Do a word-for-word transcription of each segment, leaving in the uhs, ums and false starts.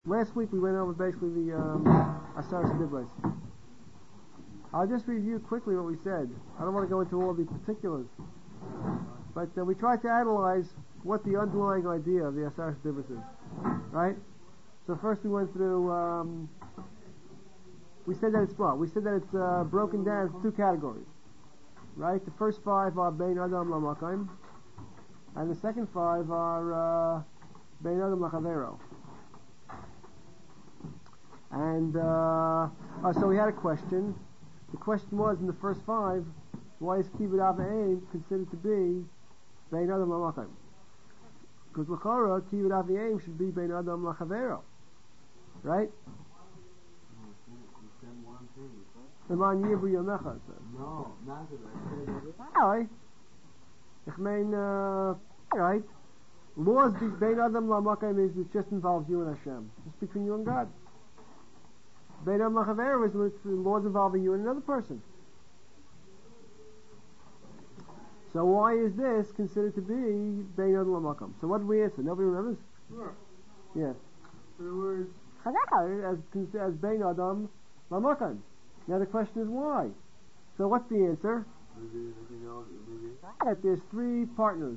Last week we went over basically the um, Asaras Dibros. I'll just review quickly what we said. I don't want to go into all the particulars, but uh, we tried to analyze what the underlying idea of the Asaras Dibros is, right? So first we went through. Um, we said that it's what? We said that it's uh, broken down into two categories, right? The first five are Bein Adam Lamakayim, and the second five are uh, Bein Adam Lachavero. And uh, uh, so we had a question. The question was, in the first five, why is Kibbud Av V'Eim considered to be Bein Adam Lamakayim? Because L'chora, Kibbud Av V'Eim should be Bein Adam Lachavero, right? L'man Yibri Yomecha. No, not that. Why? Ich mean, uh, right? Laws Bein Adam Lamakayim is it just involves you and Hashem, just between you and God. Bein Adam Lachavero is with laws involving you and another person. So why is this considered to be Bein Adam Lamakam? So what did we answer? Nobody remembers? Sure. Yeah. So the word Chazal as as Bein Adam Lamakam. Now the question is why. So what's the answer? maybe you know maybe That there's three partners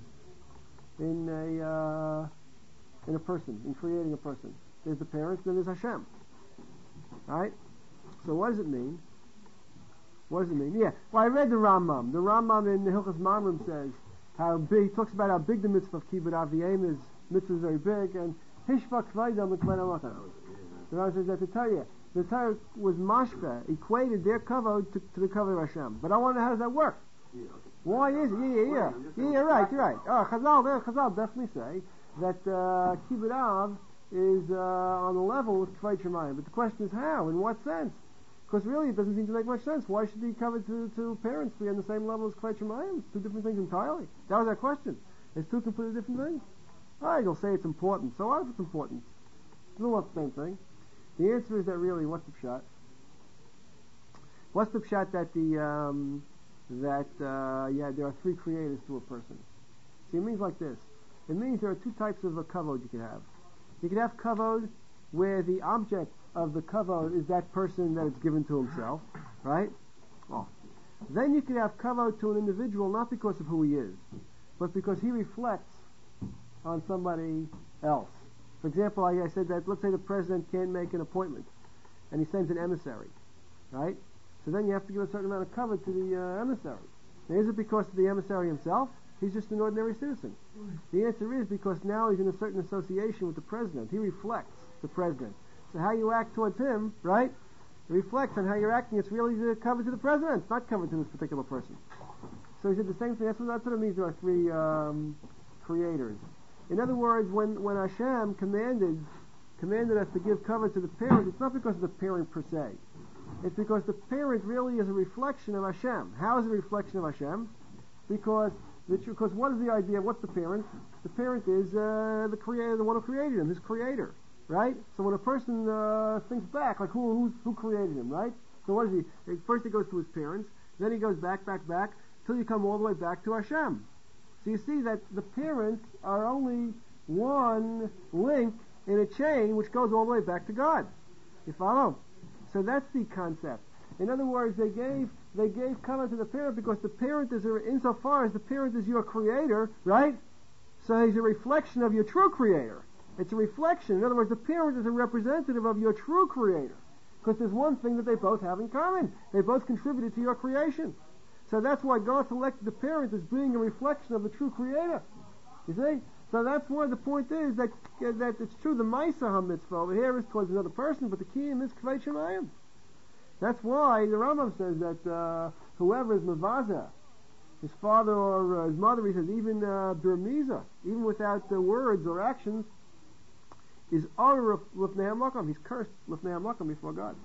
in a uh, in a person, in creating a person. There's the parents, then there's Hashem. Right? So what does it mean? What does it mean? Yeah. Well, I read the Rambam. The Rambam in the Hilchos Mamrim says how big. He talks about how big the mitzvah of Kibbud Av V'Eim is. Mitzvah is very big, and Hishva Kvaydam L'Kved Amakan. The Rambam says that to tell you, the Torah was mashka, equated their kavod to, to the kavod of Hashem. But I wonder how does that work? yeah, okay. Why is it? Yeah, yeah, yeah. Yeah, you're right, you're right. Oh, Chazal, Chazal definitely say that uh, Kibbud Av is uh, on the level with Kvayt Shemayim. But the question is how? In what sense? Because really it doesn't seem to make much sense. Why should be covered to, to parents be on the same level as Kvayt Shemayim? It's two different things entirely. That was our question. It's two completely different things. Alright, you'll say it's important. So what if it's important? It's not the same thing. The answer is that really, what's the pshat? What's the pshat that the, um, that, uh, yeah, there are three creators to a person? See, it means like this. It means there are two types of a kavod you can have. You can have kavod where the object of the kavod is that person that it's given to himself, right? Oh. Then you can have kavod to an individual not because of who he is, but because he reflects on somebody else. For example, like I said that, let's say the president can't make an appointment, and he sends an emissary, right? So then you have to give a certain amount of kavod to the uh, emissary. Now, is it because of the emissary himself? He's just an ordinary citizen. The answer is because now he's in a certain association with the president. He reflects the president. So how you act towards him, right, it reflects on how you're acting. It's really the covered to the president. It's not covered to this particular person. So he said the same thing. That's what, that's what it means. There are three um, creators. In other words, when, when Hashem commanded commanded us to give cover to the parent, it's not because of the parent per se. It's because the parent really is a reflection of Hashem. How is it a reflection of Hashem? Because Because what is the idea? What's the parent? The parent is uh, the creator, the one who created him, his creator, right? So when a person uh, thinks back, like who who's, who created him, right? So what is he? First he goes to his parents, then he goes back, back, back, till you come all the way back to Hashem. So you see that the parents are only one link in a chain which goes all the way back to God. You follow? So that's the concept. In other words, they gave they gave cover to the parent because the parent is, a, insofar as the parent is your creator, right? So he's a reflection of your true creator. It's a reflection. In other words, the parent is a representative of your true creator. Because there's one thing that they both have in common. They both contributed to your creation. So that's why God selected the parent as being a reflection of the true creator. You see? So that's why the point is that uh, that it's true, the Maisa HaMitzvah over here is towards another person, but the kiyum is Kvayt Shemayim. That's why the Rambam says that uh, whoever is Mavaza, his father or uh, his mother, he says even uh, Birmiza, even without the words or actions, is Ar Lifnei HaMakam. He's cursed Lifnei HaMakam before God.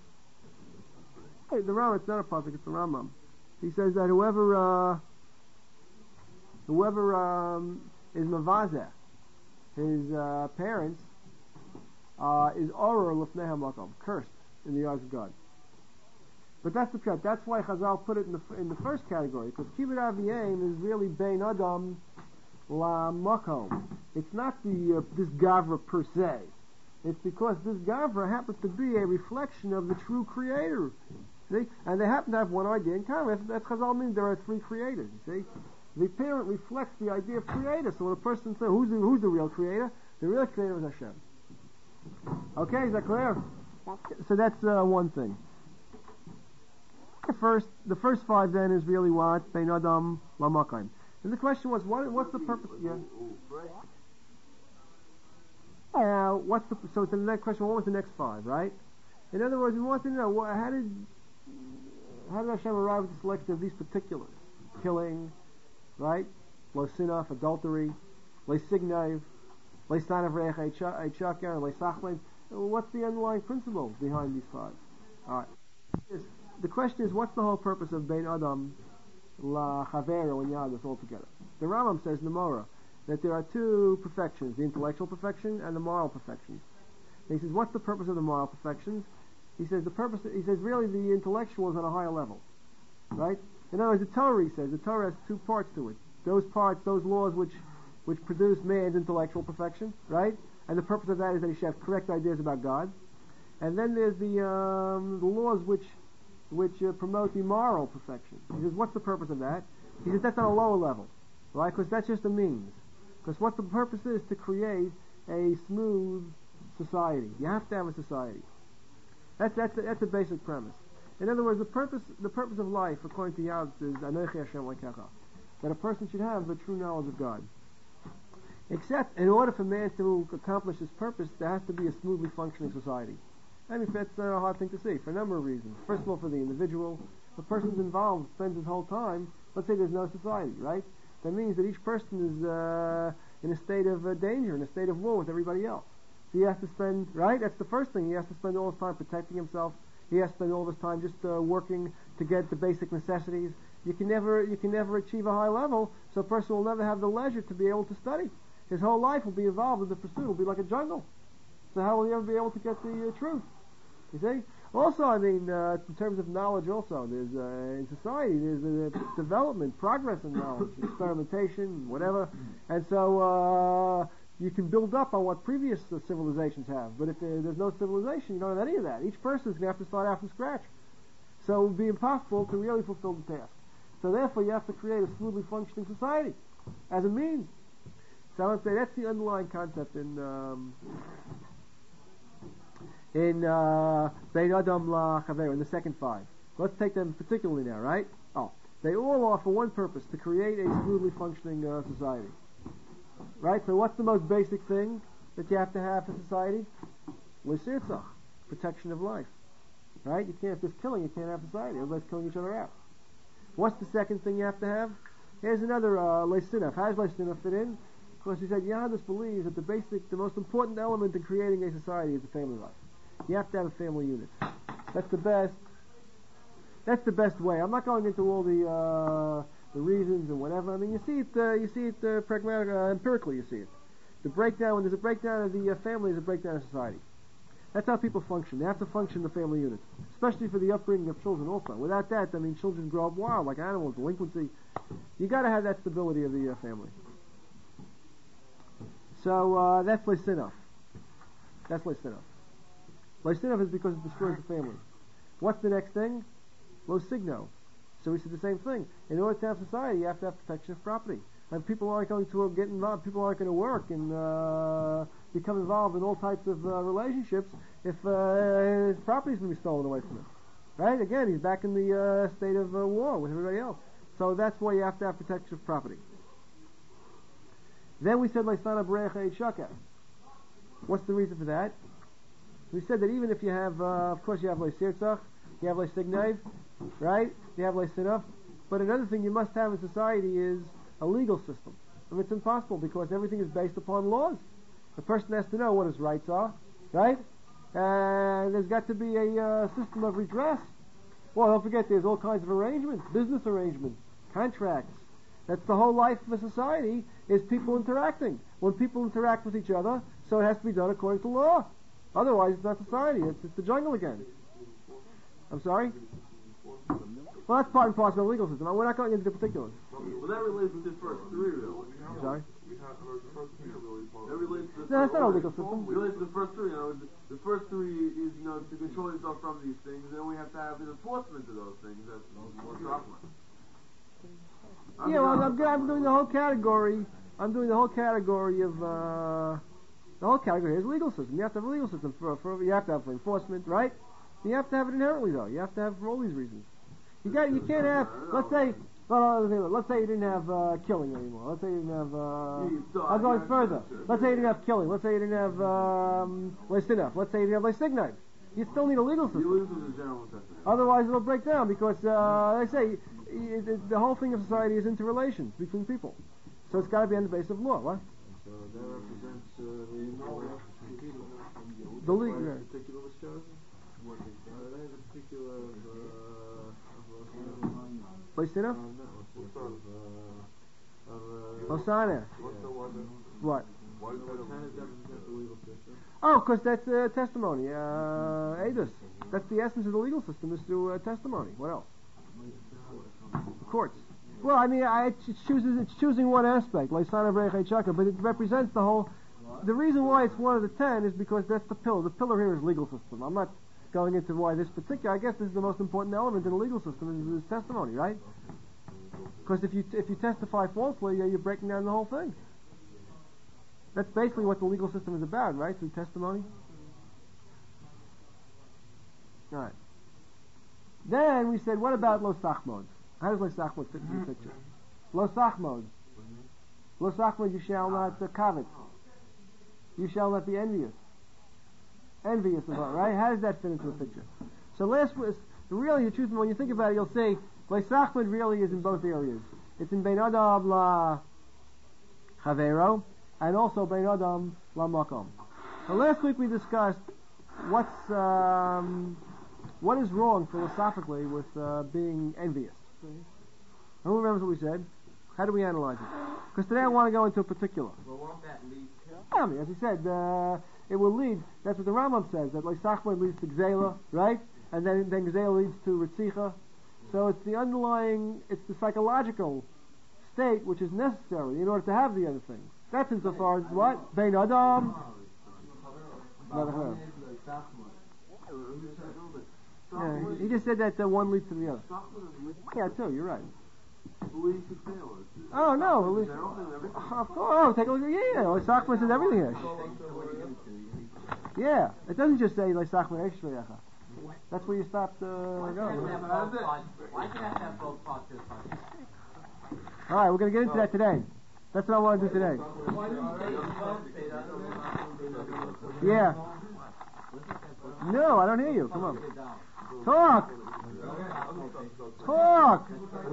Hey, the Rambam, it's not a pasuk, it's the Rambam. He says that whoever uh, whoever um, is Mavaza, his uh, parents, uh, is Ar Lifnei HaMakam, cursed in the eyes of God. But that's the pshat. That's why Chazal put it in the in the first category, because Kibbud Av V'Eim is really Bein Adam La Makom. It's not the uh, this Gavra per se. It's because this Gavra happens to be a reflection of the true Creator. See? And they happen to have one idea in common. That's Chazal means there are three creators. You see? The parent reflects the idea of Creator. So when a person says, who's the, who's the real Creator? The real Creator is Hashem. Okay, is that clear? So that's uh, one thing. The first, the first five then is really what? Bein Adam Lamakayim. And the question was, what, what's the purpose? Yeah. Uh, what's the, so the next question, what was the next five, right? In other words, we want to know, what, how did how did Hashem arrive at the selection of these particulars? Killing, right? Lo sinaf, adultery, le signaiv, le stanav reich eichakar, le sachlein. What's the underlying principle behind these five? Alright. The question is, what's the whole purpose of Bein Adam La Chavero and Yadus altogether? The Rambam says in the Morah that there are two perfections, the intellectual perfection and the moral perfection. And he says, what's the purpose of the moral perfections? He says the purpose. He says really the intellectual is on a higher level, right? In other words, the Torah, he says, the Torah has two parts to it. Those parts, those laws which which produce man's intellectual perfection, right? And the purpose of that is that he should have correct ideas about God. And then there's the um, the laws which which uh, promote the moral perfection. He says, what's the purpose of that? He says that's on a lower level, right? Because that's just a means. Because what the purpose is to create a smooth society. You have to have a society. That's that's a, that's a basic premise. In other words, the purpose the purpose of life, according to Yad, is Anochi Hashem Lekecha, that a person should have a true knowledge of God. Except, in order for man to accomplish his purpose, there has to be a smoothly functioning society. I mean, that's a hard thing to see for a number of reasons. First of all, for the individual, the person's involved spends his whole time. Let's say there's no society, right? That means that each person is uh, in a state of uh, danger, in a state of war with everybody else. So he has to spend, right? That's the first thing. He has to spend all his time protecting himself. He has to spend all his time just uh, working to get the basic necessities. You can never, you can never achieve a high level, so a person will never have the leisure to be able to study. His whole life will be involved in the pursuit. It will be like a jungle. So how will he ever be able to get the uh, truth? You see? Also, I mean, uh, in terms of knowledge also, there's, uh, in society, there's a development, progress in knowledge, experimentation, whatever. And so, uh, you can build up on what previous uh, civilizations have. But if there, there's no civilization, you don't have any of that. Each person is going to have to start out from scratch. So it would be impossible to really fulfill the task. So therefore, you have to create a smoothly functioning society as a means. So I would say that's the underlying concept in um, in uh, Bein Adam La Chaver, in the second five. Let's take them particularly now, right? Oh, they all are for one purpose, to create a smoothly functioning uh, society. Right? So what's the most basic thing that you have to have for society? L'sirtzach, protection of life. Right? You can't, if there's killing, you can't have society. Everybody's killing each other out. What's the second thing you have to have? Here's another uh, Leisinaf. How does Leisinaf fit in? Of course, he said Yadus believes that the basic, the most important element in creating a society is the family life. You have to have a family unit. That's the best. That's the best way. I'm not going into all the uh, the reasons and whatever. I mean, you see it. Uh, you see it uh, pragmatic, uh, empirically. You see it. The breakdown. When there's a breakdown of the uh, family, there's a breakdown of society. That's how people function. They have to function in the family unit, especially for the upbringing of children. Also, without that, I mean, children grow up wild like animals, delinquency. You got to have that stability of the uh, family. So uh, that's Leisinaf. That's Leisinaf. Leisinaf is because it destroys the family. What's the next thing? Lo signo. So we said the same thing. In order to have society, you have to have protection of property. And people aren't going to get involved. People aren't going to work and uh, become involved in all types of uh, relationships if uh, his property is going to be stolen away from him. Right? Again, he's back in the uh, state of uh, war with everybody else. So that's why you have to have protection of property. Then we said Leistana Brecha et Shaka. What's the reason for that? We said that even if you have, uh, of course, you have Leisirtzach, you have Leisignev, right? You have Leisinaf. But another thing you must have in society is a legal system. I mean, it's impossible because everything is based upon laws. The person has to know what his rights are, right? And there's got to be a uh, system of redress. Well, don't forget, there's all kinds of arrangements, business arrangements, contracts. That's the whole life of a society, is people interacting. When people interact with each other, so it has to be done according to law. Otherwise, it's not society. It's, it's the jungle again. I'm sorry? Well, that's part and parcel of the legal system. We're not going into the particulars. Well, that relates to the first three, really. I'm sorry? That relates to No, it's not a legal system. It relates to the first three. You know, the, the first three is, you know, to control yourself from these things, and then we have to have an enforcement of those things. That's more document. Yeah, well, I'm, I'm doing the whole category. I'm doing the whole category of uh, the whole category is legal system. You have to have a legal system for, for you have to have for enforcement, right? You have to have it inherently, though. You have to have for all these reasons. You got you can't have. Let's say. Well, let's say you didn't have uh, killing anymore. Let's say you didn't have. Uh, I'm going further. Let's say you didn't have killing. Let's say you didn't have um, leisinaf. Let's say you didn't have leisignav. You still need a legal system. Otherwise, it'll break down because uh, they say it, it, the whole thing of society is interrelations between people. So it's got to be on the basis of law. What? So that represents uh, the people. The legal. Yeah. Particular was chosen. What is that? Uh, that is a particular. Uh, Leisinaf? Hosanna. What? Oh, because that's uh, testimony. Uh, Edus. That's the essence of the legal system, is through uh, testimony. What else? Courts. Well, I mean, I, it chooses, it's choosing one aspect, Leisana Brechei Chaka, but it represents the whole. The reason why it's one of the ten is because that's the pillar. The pillar here is legal system. I'm not going into why this particular. I guess this is the most important element in the legal system is, is testimony, right? Because if you if you testify falsely, you're breaking down the whole thing. That's basically what the legal system is about, right? Through testimony. All right. Then we said, what about lo sachmod? How does lo sachmod fit into the picture? Lo sachmod. Lo sachmod, you shall not uh, covet. You shall not be envious. Envious of her, right? How does that fit into the picture? So last was really the truth. When you think about it, you'll see lo sachmod really is in both areas. It's in bein adam la chavero and also bein adam la makom. So last week we discussed what's um, what is wrong philosophically with uh, being envious. Who remembers what we said? How do we analyze it? Because today I want to go into a particular. Well, won't that lead to? I mean, as he said, uh, it will lead. That's what the Rambam says. That like Sachman leads to Gzela, right? And then then Gzela leads to Ritzicha. So it's the underlying, it's the psychological state which is necessary in order to have the other things. That's insofar as what? Bein Adam. Yeah, he just said that uh, one leads to the other. Yeah, too. You're right. Oh no! Least, of course. Oh, take a look at yeah. yeah. Like Sachman says everything here. Yeah, it doesn't just say like Sachman Eshleyacha. That's where you stopped uh, going. Why can't I have both parts of the All right, we're going to get into that today. That's what I want to do today. Yeah. No, I don't hear you. Come on. Talk. Talk.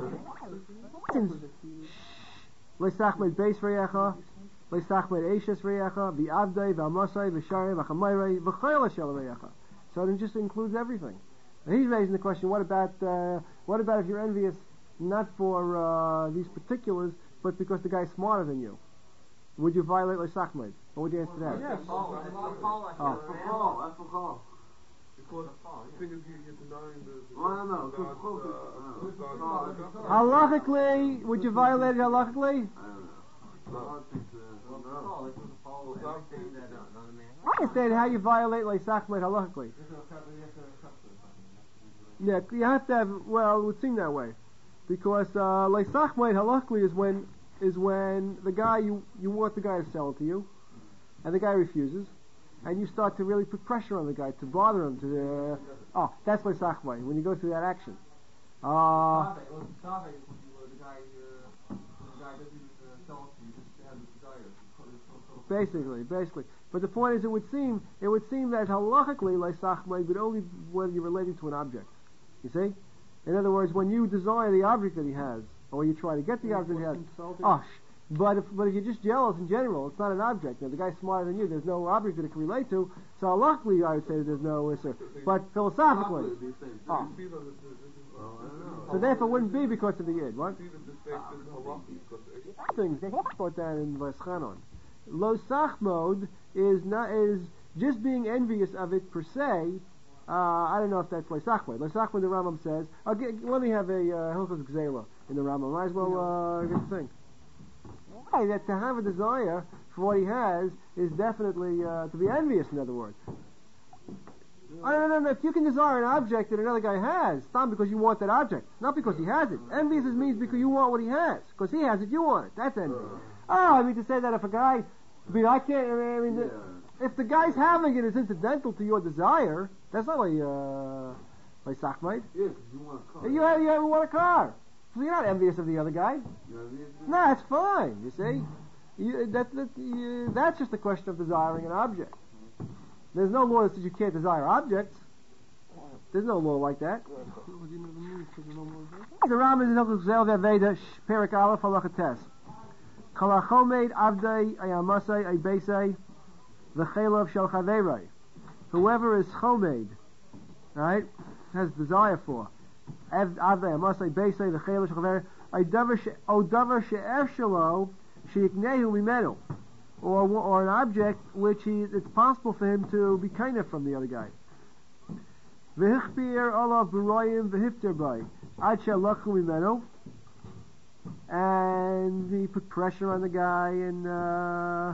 Leisachmed beis reyacha, leisachmed eishes reyacha, v'avdei v'amasai v'sharei v'chamayre v'chayla shel reyacha. So it just includes everything. And he's raising the question: What about uh, what about if you're envious not for uh, these particulars, but because the guy's smarter than you? Would you violate leisachmed? What would you answer to that? Yes. Oh, that's for Paul. Oh. For Paul. That's for Paul. Because the thing is, you're denying the. Oh, no, no. Halachically, would you violate it halachically? I understand how you violate leisachmed halachically. Yeah, you have to have. Well, it would seem that way, because uh, leisachmed halachically is when is when the guy you you want the guy to sell it to you, and the guy refuses. And you start to really put pressure on the guy to bother him. To uh, oh, that's leisachmed when you go through that action. Uh, basically, basically. But the point is, it would seem it would seem that halachically leisachmed would only when you're relating to an object. You see, in other words, when you desire the object that he has, or you try to get the object he has. Oh, sh- But if but if you're just jealous in general, it's not an object. Now, the guy's smarter than you. There's no object that it can relate to. So luckily, I would say that there's no issue. But philosophically, oh. So therefore, it wouldn't be because of the id. What? Things they put that in Vaschanon. Lo sachmod is not is just being envious of it per se. Uh, I don't know if that's lo sachmod. Lo sachmod, the Rambam says. I'll get, let me have a uh, Hilchos Gzela in the Rambam. Might as well uh, get the thing. guy that to have a desire for what he has is definitely uh, to be envious, in other words. Oh, no, no, no. If you can desire an object that another guy has, it's not because you want that object, not because he has it. Envious means because you want what he has. Because he has it, you want it. That's envy. Oh, I mean to say that if a guy, I mean, I can't, I mean, Yeah. if the guy's having it is incidental to your desire, that's not like, uh, like Sachmaid. Yeah, 'cause you want a car. You have, you have want a car. So you're not envious of the other guy. You know what I mean? No, that's fine, you see. You, that, that, you, that's just a question of desiring an object. There's no law that says you can't desire objects. There's no law like that. The Ram is in the Veda, Perik Aleph, Halacha Tes. Kalachomed Avdei Ayamasei Aybesei V'chelav Shel Chaverei. Whoever is chomed, right, has desire for Avdei Ayamasei Aybesei V'chelav Shel Chaverei O Davar She'ef Shelo She'iknehu Mimenu, or or an object which he it's possible for him to be kind of from the other guy. V'hichpir olav b'royim v'hifter bay ad she'alachu mimenu, and he put pressure on the guy, and uh,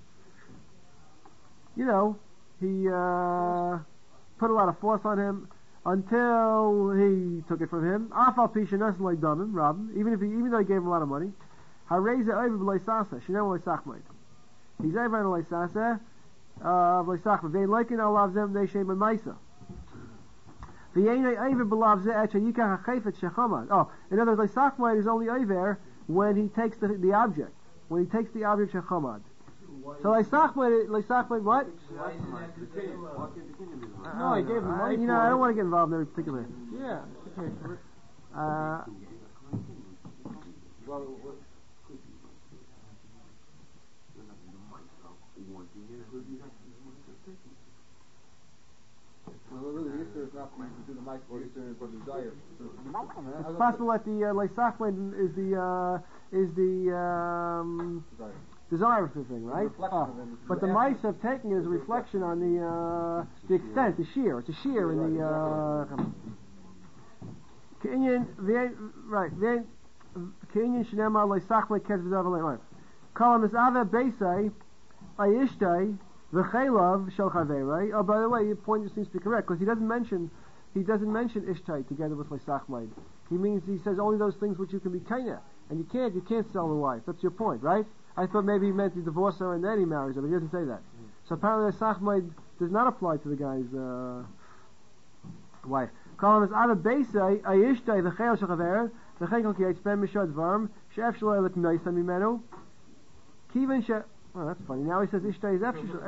you know he uh, put a lot of force on him until he took it from him. Afal pisha nasan like damim rabim, even if he even though he gave him a lot of money. Hareza oiv b'leisasa shenem leisachmaid. He's over on leisasa of leisachmaid. They like in alav zem they shem ma'isa. Oh, in other words, Leisachmaid is only over when he takes the, the object. When he takes the object Shechamad. So Leisachmaid, Leisachmaid what? No, he gave him money. You know, I don't want to get involved in every particular. Yeah. Uh, Well, really, the Easter is not to do the mice, or Easter is for desire. It's possible that the uh, Leisachmaid is the uh, is the um, desire of the thing, right? Uh, but the mice have taken it as a reflection on the uh, the extent, the shear. It's a shear in the uh, Kenyan, right? Then Kenyan Shnema Leisachmaid Kezvadav right. Kalam is Ava Beisai Ayishtay. V'chelav shel chaverei. Oh, by the way, your point seems to be correct because he doesn't mention he doesn't mention ishtai together with leisachmaid. He means he says only those things which you can be kaina, and you can't you can't sell the wife. That's your point, right? I thought maybe he meant he divorced her and then he marries her, but he doesn't say that. Mm. So apparently leisachmaid does not apply to the guy's uh, wife. Calling us out of beisai ayishtai v'chelav shel chaverei v'chelav ki yitzben mishad varm she'ef shelo leknoisa mimenu kiven she. Oh, that's funny. Now he says Ishtai is Efshel.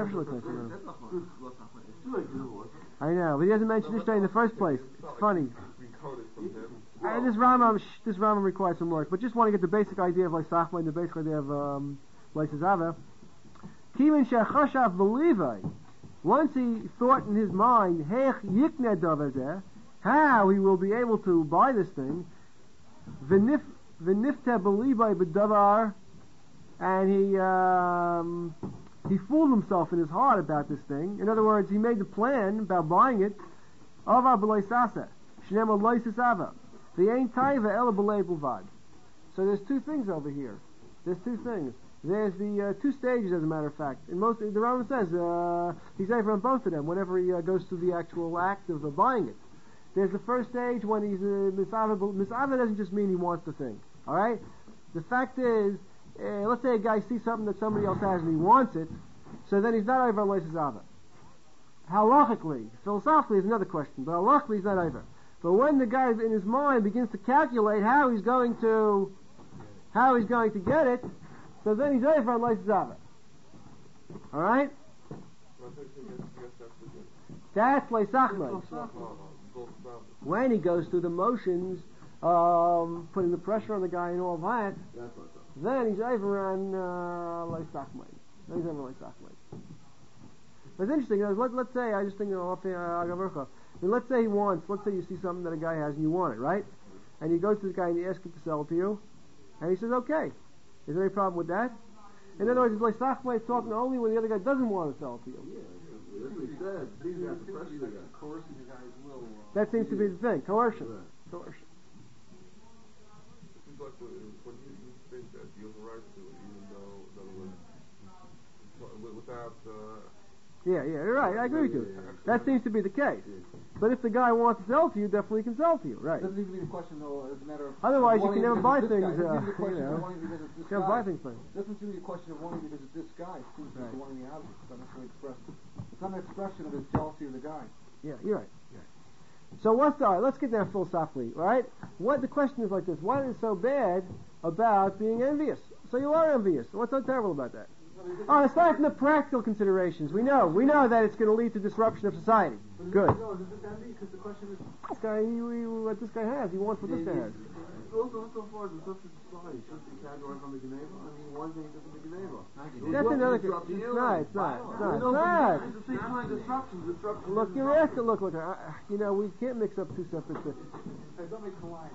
I know, but he doesn't mention Ishtai in the first place. It's funny. Uh, this Rambam, this Rambam requires some work, but just want to get the basic idea of Leisachma and the basic idea of um, Leisazava. Kimin she'achashav b'livai. Once he thought in his mind, Hech yikne davazeh, how he will be able to buy this thing. V'nif v'nifte b'livai b'davar. And he um, he fooled himself in his heart about this thing. In other words, he made the plan about buying it. Ava b'leisasa, shnema loisasava, v'yein taiva ela b'lei bulvad. So there's two things over here. There's two things. There's the uh, two stages, as a matter of fact. In most, the Rambam says uh, he's over on both of them whenever he uh, goes through the actual act of uh, buying it. There's the first stage when he's uh, misava. Misava doesn't just mean he wants the thing. All right. The fact is. Uh, let's say a guy sees something that somebody else has and he wants it, so then he's not over on Leisazava. Halachically, philosophically is another question, but halachically he's not over. But when the guy in his mind begins to calculate how he's going to how he's going to get it, so then he's over on Leisazava. Alright? That's Leisachmaid. When he goes through the motions, um, putting the pressure on the guy and all that, then he's over on uh, Leisachmaid. Then he's over on Leisachmaid. It's interesting. You know, let, let's say I just think, you know, I mean, let's say he wants. Let's say you see something that a guy has and you want it, right? And you go to this guy and you ask him to sell it to you, and he says, "Okay." Is there any problem with that? In other words, Leisachmaid is talking only when the other guy doesn't want to sell it to you. That seems to be the thing. Coercion. Coercion. When you think that you have a right to, even though Yeah, yeah, you're right. I agree with you. That seems to be the case. But if the guy wants to sell to you, definitely can sell to you, right? It doesn't even be the question, though, as a matter of... Otherwise, you wanting can never to buy visit this things, guy. It uh, doesn't seem to be the you question know. of wanting to visit this You can't guy. buy things for him. It doesn't seem to be a question of wanting to visit this guy. It seems to be Right. wanting the object. It's not necessarily expressed. It's not an expression of his jealousy of the guy. Yeah, you're right. You're right. So what's the, all right, let's get down philosophically, all right? What the question is like this: what is so bad about being envious? So you are envious. What's so terrible about that? Oh, aside from the practical considerations, we know we know that it's going to lead to disruption of society. Good. No, is this envy? Because the question is... This guy, he, he, what this guy has, he wants what this guy has. Also, so far as the such a society, shouldn't be categorized on the Geneva? I mean, one thing doesn't the Geneva. That's another. It's not. It's not. It's not. It's not. It's the same kind of disruption. Disruption. Look, you're asking. Look, look. Uh, you know, we can't mix up two separate things. Hey, don't make the line.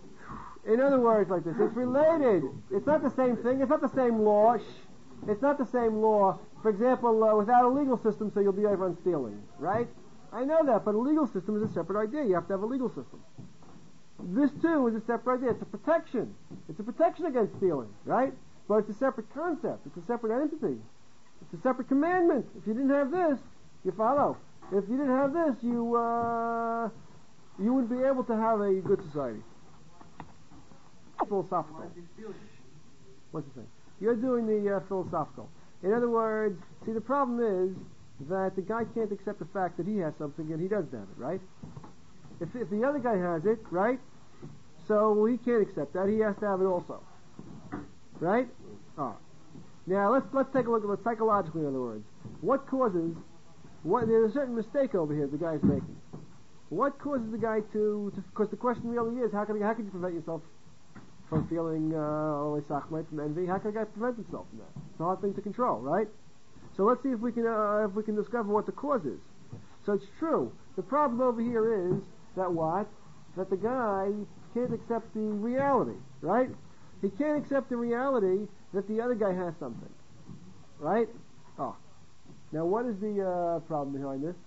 In other words, like this, it's related. It's not the same thing. It's not the same law. Shh. It's not the same law. For example, uh, without a legal system, so you'll be over on stealing, right? I know that, but a legal system is a separate idea. You have to have a legal system. This too is a separate idea. It's a protection. It's a protection against stealing, right? But it's a separate concept. It's a separate entity. It's a separate commandment. If you didn't have this, you follow. If you didn't have this, you uh, you wouldn't be able to have a good society. Philosophical. What's the thing? You're doing the uh, philosophical. In other words, see, the problem is that the guy can't accept the fact that he has something and he doesn't have it, right? If, if the other guy has it, right? So he can't accept that. He has to have it also, right? Ah. Now let's let's take a look at it psychologically. In other words, what causes? What there's a certain mistake over here the guy's making. What causes the guy to? Because the question really is, how can how can you prevent yourself from feeling uh, from envy? How can a guy prevent himself from that? It's a hard thing to control, right? So let's see if we can uh, if we can discover what the cause is. So it's true. The problem over here is that what? That the guy can't accept the reality, right? He can't accept the reality that the other guy has something, right? Oh, now what is the uh, problem behind this?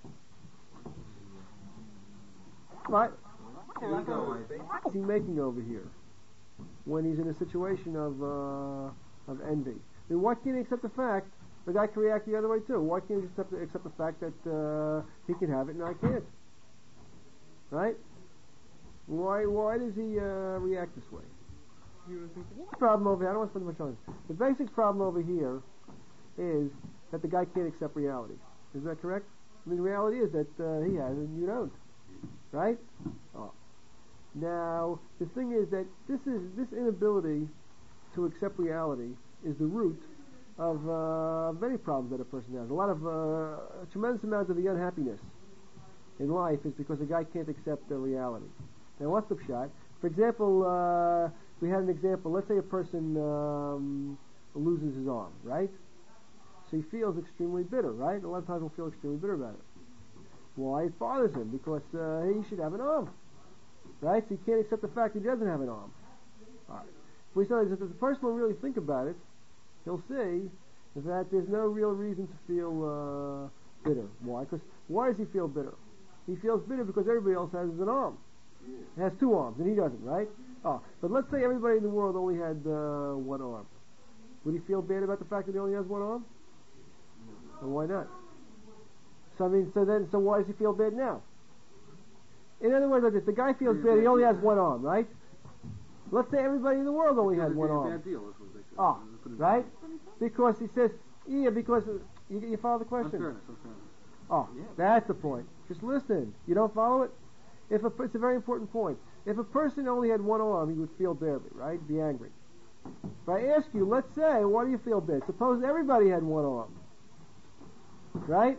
What? What's he making over here when he's in a situation of uh, of envy? I mean, why can't he accept the fact the guy can react the other way too? Why can't he accept the, accept the fact that uh, he can have it and I can't? Right? Why why does he uh, react this way? The problem over here, I don't want to spend much on this. The basic problem over here is that the guy can't accept reality. Is that correct? I mean, reality is that uh, he has it and you don't. Right? Oh. Now, the thing is that this is this inability to accept reality is the root of uh, many problems that a person has. A lot of, uh, a tremendous amount of the unhappiness in life is because a guy can't accept the reality. Now, what's the shot? For example, uh, we had an example. Let's say a person um, loses his arm, right? So he feels extremely bitter, right? A lot of times we'll feel extremely bitter about it. Why? It bothers him because uh, he should have an arm, right? So he can't accept the fact that he doesn't have an arm. All right. If we say that if the person will really think about it, he'll see that there's no real reason to feel uh, bitter. Why? Because why does he feel bitter? He feels bitter because everybody else has an arm. He has two arms, and he doesn't, right? Oh, but let's say everybody in the world only had uh, one arm. Would he feel bad about the fact that he only has one arm? And why not? So I mean, so then, so why does he feel bad now? In other words, like this, the guy feels bad. He only has one arm, right? Let's say everybody in the world only had one arm. Oh, right? Because he says, yeah, because uh, you, you follow the question. Unfairness, unfairness. Oh, that's the point. Just listen. You don't follow it? If a, it's a very important point. If a person only had one arm, he would feel badly, right? Be angry. If I ask you, let's say, why do you feel bad? Suppose everybody had one arm, right?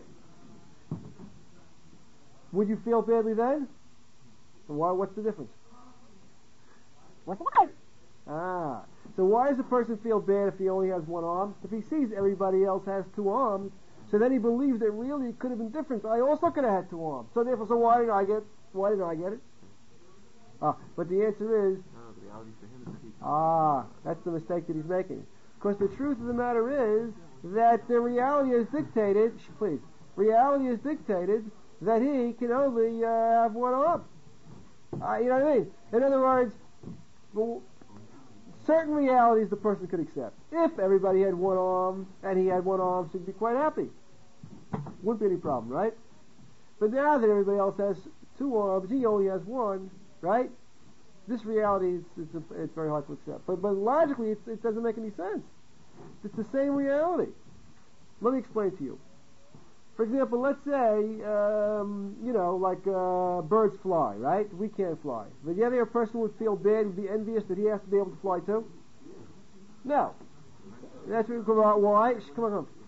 Would you feel badly then? Why? What's the difference? What's the difference? Ah, so why does a person feel bad if he only has one arm? If he sees everybody else has two arms, so then he believes that really it could have been different. I also could have had two arms. So therefore, so why did I get? Why didn't I get it? Ah, but the answer is, ah, that's the mistake that he's making. Because the truth of the matter is that the reality is dictated. Shh, please, reality is dictated that he can only uh, have one arm. Uh, you know what I mean? In other words, well, certain realities the person could accept. If everybody had one arm and he had one arm, so he'd be quite happy. Wouldn't be any problem, right? But now that everybody else has two arms, he only has one, right? This reality, it's, it's, it's very hard to accept. But, but logically, it, it doesn't make any sense. It's the same reality. Let me explain to you. For example, let's say, um, you know, like uh, birds fly, right? We can't fly. But the other person would feel bad, would be envious that he has to be able to fly too? No. That's what we call out. Why? Come on, come on.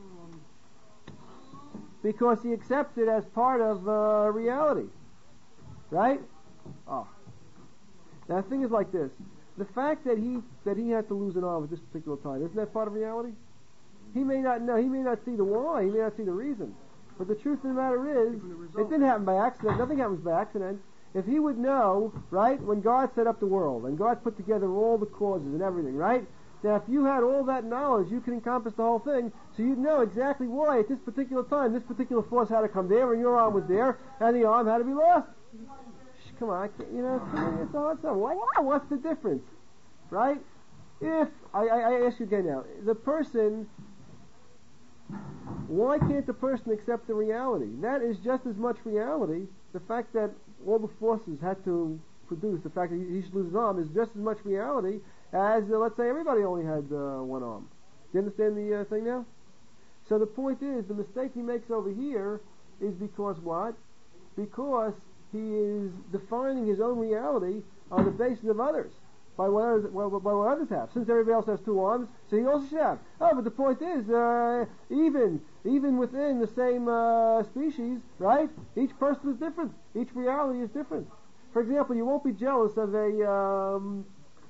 Because he accepts it as part of uh, reality. Right? Oh. Now the thing is like this. The fact that he that he had to lose an arm at this particular time, isn't that part of reality? He may not know, he may not see the why, he may not see the reason. But the truth of the matter is, it didn't happen by accident. Nothing happens by accident. If he would know, right, when God set up the world, and God put together all the causes and everything, right? Now if you had all that knowledge, you could encompass the whole thing, so you'd know exactly why at this particular time, this particular force had to come there, and your arm was there, and the arm had to be lost. Shh, come on, I can't, you know, it's all it's all. What's the difference? Right? If, I, I, I ask you again now, the person, why can't the person accept the reality? That is just as much reality. The fact that all the forces had to produce, the fact that he, he should lose his arm is just as much reality as, uh, let's say, everybody only had uh, one arm. Do you understand the uh, thing now? So the point is, the mistake he makes over here is because what? Because he is defining his own reality on the basis of others. By what, others, well, by what others have. Since everybody else has two arms, so he also should have. Oh, but the point is, uh, even even within the same uh, species, right? Each person is different. Each reality is different. For example, you won't be jealous of a um,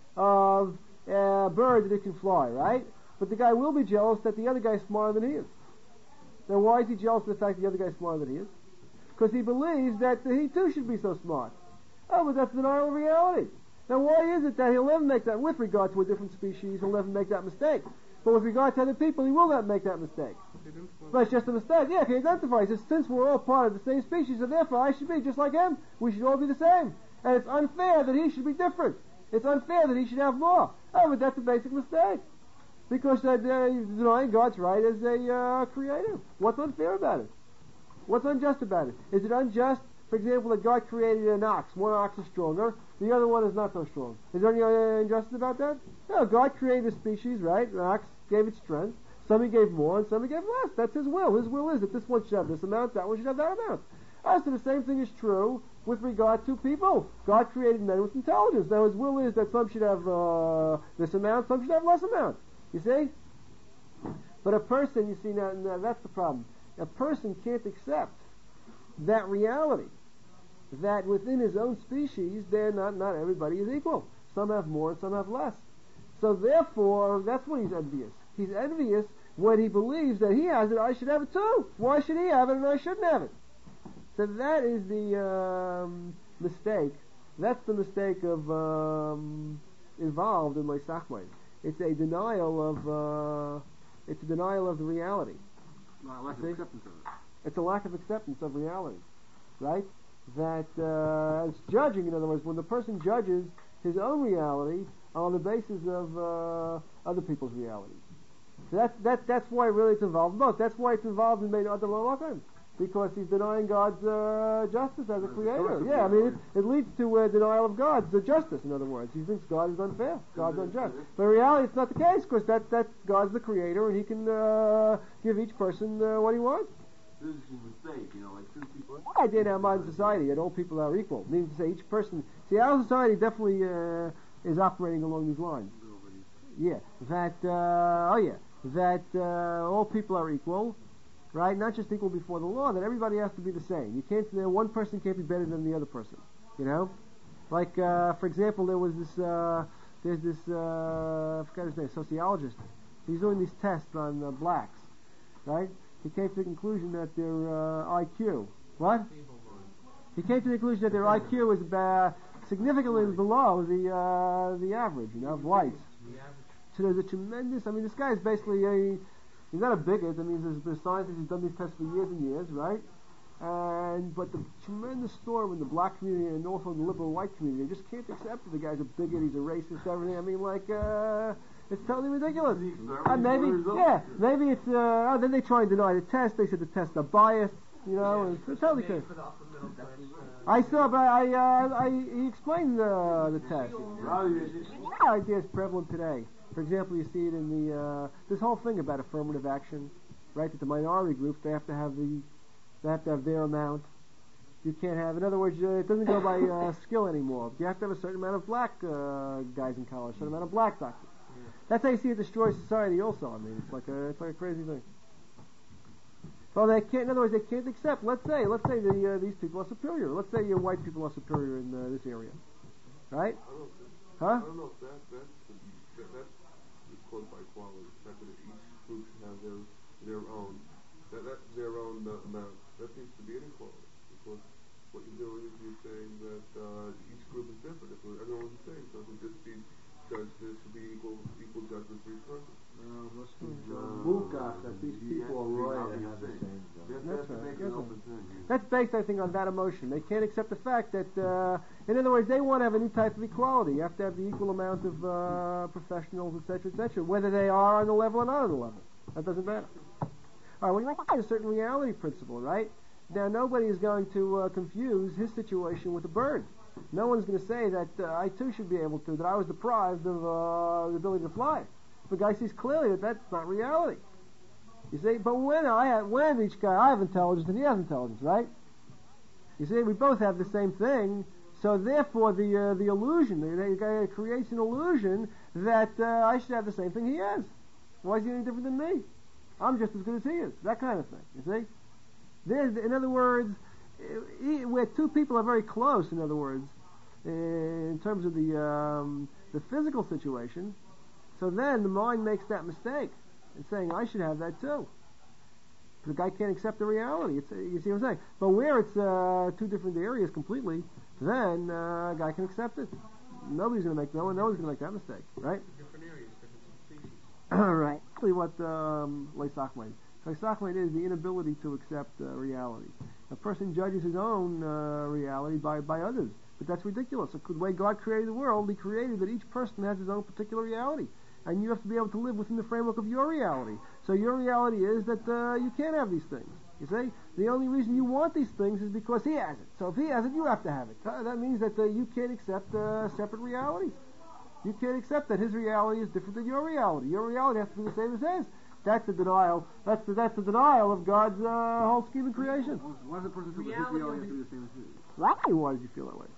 of a bird that it can fly, right? But the guy will be jealous that the other guy is smarter than he is. Now, why is he jealous of the fact that the other guy is smarter than he is? Because he believes that he too should be so smart. Oh, but that's denial of reality. Now, why is it that he'll never make that, with regard to a different species, he'll never make that mistake? But with regard to other people, he will not make that mistake. But it's just a mistake. Yeah, he identifies. He says, since we're all part of the same species, so therefore I should be just like him. We should all be the same. And it's unfair that he should be different. It's unfair that he should have more. Oh, but that's a basic mistake. Because uh, he's denying God's right as a uh, creator. What's unfair about it? What's unjust about it? Is it unjust, for example, that God created an ox? One ox is stronger, the other one is not so strong. Is there any uh, injustice about that? No, God created a species, right? An ox gave it strength. Some he gave more, and some he gave less. That's his will. His will is that this one should have this amount, that one should have that amount. Uh, so the same thing is true with regard to people. God created men with intelligence. Now his will is that some should have uh, this amount, some should have less amount. You see? But a person, you see, now, now that's the problem. A person can't accept that reality, that within his own species, they're not, not everybody is equal. Some have more and some have less. So therefore, that's when he's envious. He's envious when he believes that he has it, I should have it too. Why should he have it and I shouldn't have it? So that is the um, mistake. That's the mistake of um, involved in Leisachmai. It's a denial of uh, it's a denial of the reality. No, lack of acceptance of it. It's a lack of acceptance of reality, right? That uh, it's judging. In other words, when the person judges his own reality on the basis of uh, other people's realities. So that's that that's why really it's involved in both. That's why it's involved in Mein Adam L'Elokim, because he's denying God's uh, justice as a creator. Yeah, I mean, it, it leads to a denial of God's uh, justice, in other words. He thinks God is unfair, God's unjust. But in reality, it's not the case, because that, that God's the creator, and he can uh, give each person uh, what he wants. This is a mistake, you know, like since people... I did in our modern society that all people are equal. Meaning to say each person... See, our society definitely uh, is operating along these lines. Yeah, that, uh, oh yeah, that uh, all people are equal, right? Not just equal before the law, that everybody has to be the same. You can't, uh, one person can't be better than the other person, you know? Like, uh, for example, there was this, uh, there's this, uh, I forgot his name, sociologist. He's doing these tests on uh, blacks, right? He came to the conclusion that their uh, I Q, what? He came to the conclusion that their I Q is about significantly below the uh, the average, you know, of whites. So there's a tremendous. I mean, this guy is basically a. He's not a bigot. I mean, there's, there's scientists who've done these tests for years and years, right? And but the tremendous storm in the black community and also in the liberal white community, they just can't accept that the guy's a bigot, he's a racist, everything. I mean, like, uh, It's totally ridiculous. The experiment Uh, maybe, is the result. yeah, maybe it's, uh, oh, then they try and deny the test. They said the tests are biased, you know, and it's totally crazy. For the upper middle class, uh, I saw, but I, uh, I, he explained uh, the test. Rather, you just- The idea is prevalent today. For example, you see it in the, uh, this whole thing about affirmative action, right? That the minority groups, they have to have the, they have to have their amount. You can't have, in other words, uh, it doesn't go by uh, skill anymore. You have to have a certain amount of black uh, guys in college, a certain amount of black doctors. That's how you see it destroy society also. I mean, it's like a, it's like a crazy thing. Well, they can't, in other words, they can't accept, let's say, let's say the, uh, these people are superior. Let's say your white people are superior in uh, this area. Right? I don't think, Huh? I don't know if that, that's, the, that, that's caused by equality. The fact that each group should have their, their own, that, that's their own uh, amount. That seems to be inequality. Because what you're doing is you're saying that uh, each group is different. If everyone's the same, so it would just be judged, there should be equal, equal judgment for each person. No, it must be No. Mukaf that these You people are have to be royal obvious and have the thing. same You job. have to- That's have to right, make it that's an right. open thing. That's based, I think, on that emotion. They can't accept the fact that, uh, in other words, they want to have a new type of equality. You have to have the equal amount of uh, professionals, et cetera, et cetera, whether they are on the level or not on the level. That doesn't matter. All right, well, you have a certain reality principle, right? Now, nobody is going to uh, confuse his situation with a bird. No one's going to say that uh, I too should be able to, that I was deprived of uh, the ability to fly. The guy sees clearly that that's not reality. You see, but when I have, when each guy, I have intelligence and he has intelligence, right? You see, we both have the same thing, so therefore the uh, the illusion, the, the guy creates an illusion that uh, I should have the same thing he has. Why is he any different than me? I'm just as good as he is. That kind of thing, you see? There's, in other words, eh, where two people are very close, in other words, eh, in terms of the um, the physical situation, so then the mind makes that mistake and saying, I should have that too. The guy can't accept the reality. It's, you see what I'm saying? But where it's uh, two different areas completely, then uh, a guy can accept it. Nobody's going to make no one. No one's going to make that mistake, right? different areas, different species. Right. Actually, what um, Leisachmaid. Leisachmaid is the inability to accept uh, reality. A person judges his own uh, reality by by others, but that's ridiculous. The way God created the world, He created that each person has his own particular reality. And you have to be able to live within the framework of your reality. So your reality is that uh, you can't have these things. You see? The only reason you want these things is because he has it. So if he has it, you have to have it. Uh, that means that uh, you can't accept uh, separate realities. You can't accept that his reality is different than your reality. Your reality has to be the same as his. That's the denial. That's the, that's the denial of God's uh, whole scheme of creation. Why does a person feel that his Reality reality has to will be the same as his? Why? Why did you feel that way?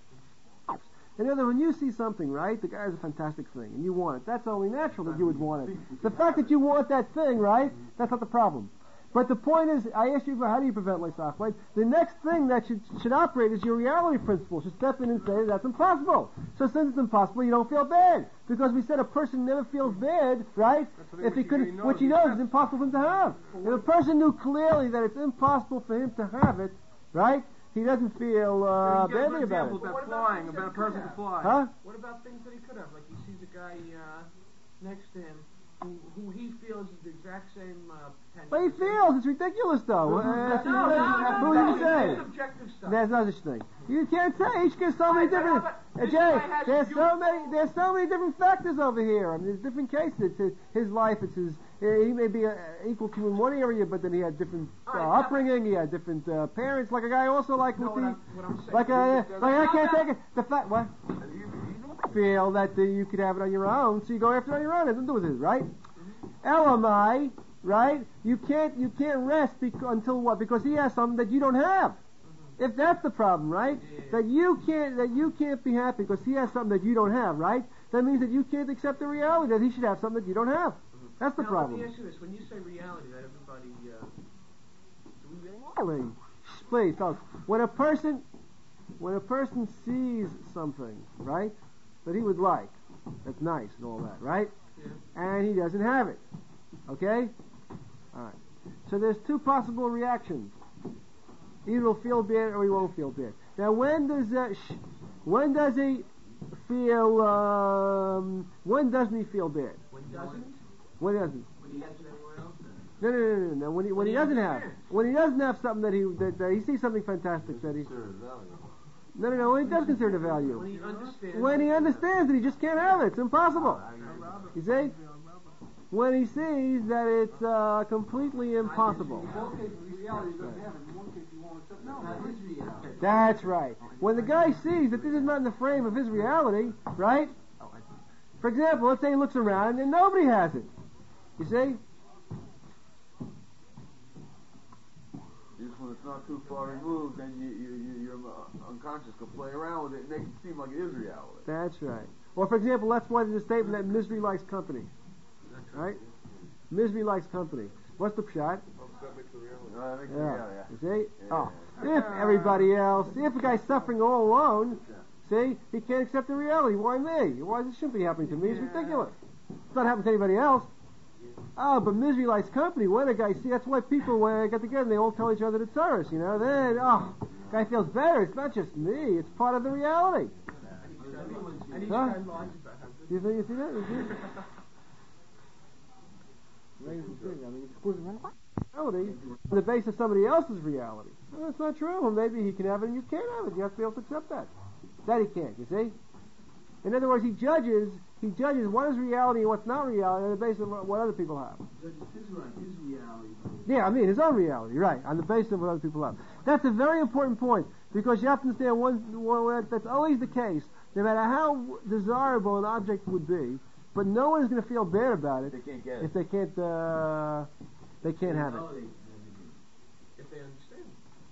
In other words, when you see something, right, the guy has a fantastic thing, and you want it, that's only natural that you would want it. The fact that you want that thing, right, that's not the problem. But the point is, I asked you, how do you prevent Leisachmaid? The next thing that should should operate is your reality principle. Should step in and say that's impossible. So since it's impossible, you don't feel bad. Because we said a person never feels bad, right, if he couldn't, which he knows is impossible for him to have. If a person knew clearly that it's impossible for him to have it, right, he doesn't feel uh, badly about it. About flying, about a person to fly. Huh? What about things that he could have? Like he sees a guy uh, next to him who, who he feels is the exact same uh, potential. But he feels it's ridiculous, though. Uh, No, no, no, who no, do you no, say? it's subjective stuff. There's no such thing. You can't say. Each gets so many Right, different. but- Uh, this Jay, guy has there's you- so many. There's so many different factors over here. I mean, there's different cases. It's his, his life. It's his. Uh, he may be uh, equal to in one area, but then he had different uh, All right, now- upbringing. He had different uh, parents. Like a guy also like No, with what the. I'm, what I'm saying. Like a, like I How can't about- take it. The fact what? Feel that uh, you could have it on your own, so you go after it on your own. It doesn't do with it, right? Elamai, right? You can't you can't rest bec- until what? Because he has something that you don't have. If that's the problem, right? That you can't that you can't be happy because he has something that you don't have, right? That means that you can't accept the reality that he should have something that you don't have. That's the now, problem. Let me ask you this: when you say reality, that everybody, uh, do we really? Really, please, folks. When a person when a person sees something, right, that he would like, that's nice and all that, right? Yeah. And he doesn't have it. Okay? Alright. So there's two possible reactions. Either he'll feel bad or he won't feel bad. Now when does uh, sh- when does he feel um, when doesn't he feel bad? When doesn't? When doesn't? When he has it everywhere else. No, no, no, no, no. When he when, When he he doesn't have understands. when he doesn't have something that he that, that he sees something fantastic that he Consider value. no no no when he does consider the When value he understands. when he understands that he just can't have it, it's impossible. You see? when he sees that it's uh, completely impossible. In both cases, reality doesn't have it. In one case, he won't accept. No, that is reality. That's right. When the guy sees that this is not in the frame of his reality, right? For example, let's say he looks around and nobody has it. You see? Just when it's not too far removed, then you, you, you, your uh, unconscious can play around with it and make it seem like it is reality. That's right. Or for example, that's why there's a statement that misery likes company. Right? Misery likes company. What's the pshat? Oh, so that makes it reality. No, that makes it Yeah. reality, yeah. You see? Yeah. Oh. If everybody else, if a guy's suffering all alone, see, he can't accept the reality. Why me? Why this shouldn't be happening to me? It's ridiculous. It's not happening to anybody else. Oh, but misery likes company. When a guy see, that's why people, when they get together, they all tell each other the tzaras, you know. Then, oh, guy feels better. It's not just me. It's part of the reality. And each Huh? guy lies about how good. You think you see that? You see? Amazing thing. I mean, it's causing Reality on the basis of somebody else's reality. Well, that's not true. Well, maybe he can have it and you can't have it. You have to be able to accept that. That he can't, you see? In other words, he judges he judges what is reality and what's not reality on the basis of what other people have. His reality. Yeah, I mean, his own reality, right, on the basis of what other people have. That's a very important point, because you have to understand one, one that's always the case, no matter how desirable an object would be, but no one is going to feel bad about it They can't get it. if they can't, uh, they can't have it. If they understand.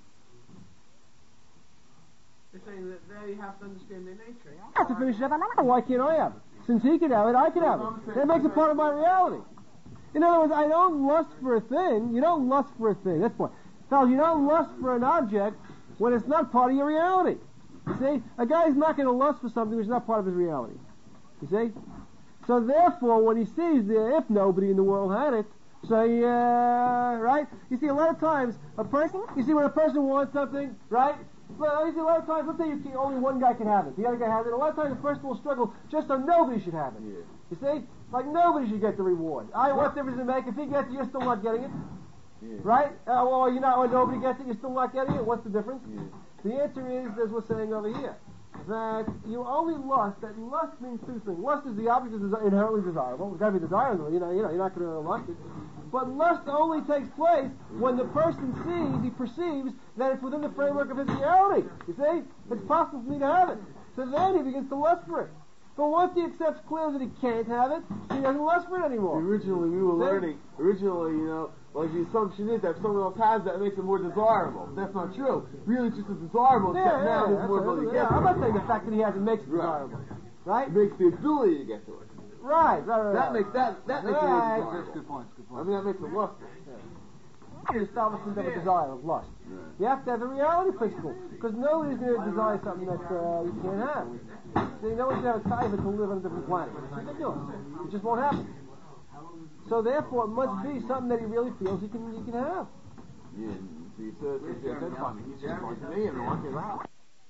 They're saying that they have to understand their nature. I have to finish it up. Why can't I have it? Since he could have it, I could have it. That makes it part of my reality. In other words, I don't lust for a thing. You don't lust for a thing. That's the point. Fellas, you don't lust for an object when it's not part of your reality. You see? A guy's not going to lust for something which is not part of his reality. You see? So therefore, when he sees the, if nobody in the world had it, say, uh, right? You see, a lot of times, a person, you see when a person wants something, right? Well, you see, a lot of times, let's say you can, only one guy can have it, the other guy has it. A lot of times, the person will struggle just so nobody should have it. Yeah. You see? Like nobody should get the reward. I, what difference does it make? If he gets it, you're still not getting it. Yeah. Right? Uh, well, you know, when nobody gets it, you're still not getting it. What's the difference? Yeah. The answer is, as we're saying over here, that you only lust, that lust means two things. Lust is the object is desi- inherently desirable. It's got to be desirable. You know, you know, you're not going to lust it. But lust only takes place when the person sees, he perceives that it's within the framework of his reality. You see? It's possible for me to have it. So then he begins to lust for it. But once he accepts clearly that he can't have it, he doesn't lust for it anymore. Originally, we were See? learning, originally, you know, like the assumption is that if someone else has that, it makes it more desirable. That's not true. Really, it's just as desirable, Yeah, except yeah, now yeah, there's that's more what- ability to yeah, get I'm to not it. saying the fact that he has it makes it Right. desirable. Right? It makes the ability to get to it. Right, right, right. That makes that that makes Right. it more That's desirable. good point. Good I point. mean, that makes it lustful. The establishment of a desire of lust. You have to have a reality principle, because nobody's going to desire something that uh, you can't have. See, no one's going to have a taiva to live on a different planet. It's ridiculous. It just won't happen. So therefore, it must be something that he really feels he can he can have. Yeah, so you said, so you said funny. He's just going to me and one can out.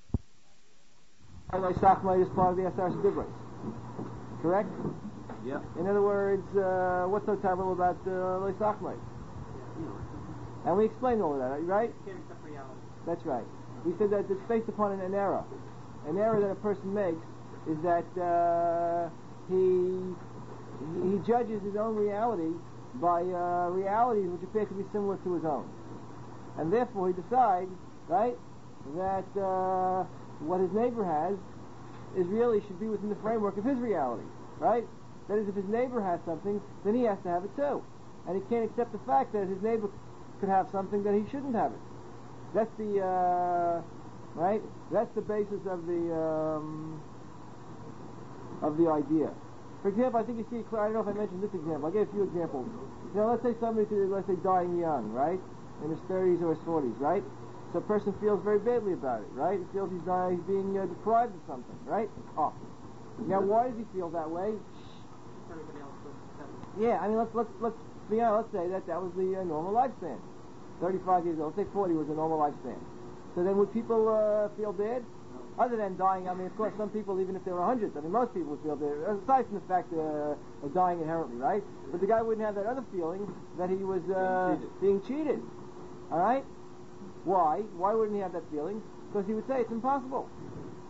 Like Sachmite is part of the Asar Divrei. Correct? Yeah. In other words, uh, what's so terrible about uh, Sachmite? And we explained all of that, right? Can't accept reality. That's right. We said that it's based upon an, an error. An error that a person makes is that uh, he he judges his own reality by uh, realities which appear to be similar to his own, and therefore he decides, right, that uh, what his neighbor has is really should be within the framework of his reality, right? That is, if his neighbor has something, then he has to have it too, and he can't accept the fact that his neighbor could have something that he shouldn't have it. That's the uh, right. That's the basis of the um, of the idea. For example, I think you see. I don't know if I mentioned this example. I gave a few examples. You know, let's say somebody, let's say, dying young, right, in his thirties or his forties, right. So a person feels very badly about it, right. He feels he's dying, he's being uh, deprived of something, right. Oh, now why does he feel that way? Everybody else does accept it. Yeah, I mean, let's let's let's be honest. Let's say that that was the uh, normal lifespan. thirty-five years old. Let's say forty was a normal lifespan. So then would people uh, feel bad? Other than dying, I mean, of course, some people, even if they were one hundred, I mean, most people would feel bad, aside from the fact uh, of dying inherently, right? But the guy wouldn't have that other feeling that he was uh, being cheated. All right? Why? Why wouldn't he have that feeling? Because he would say it's impossible.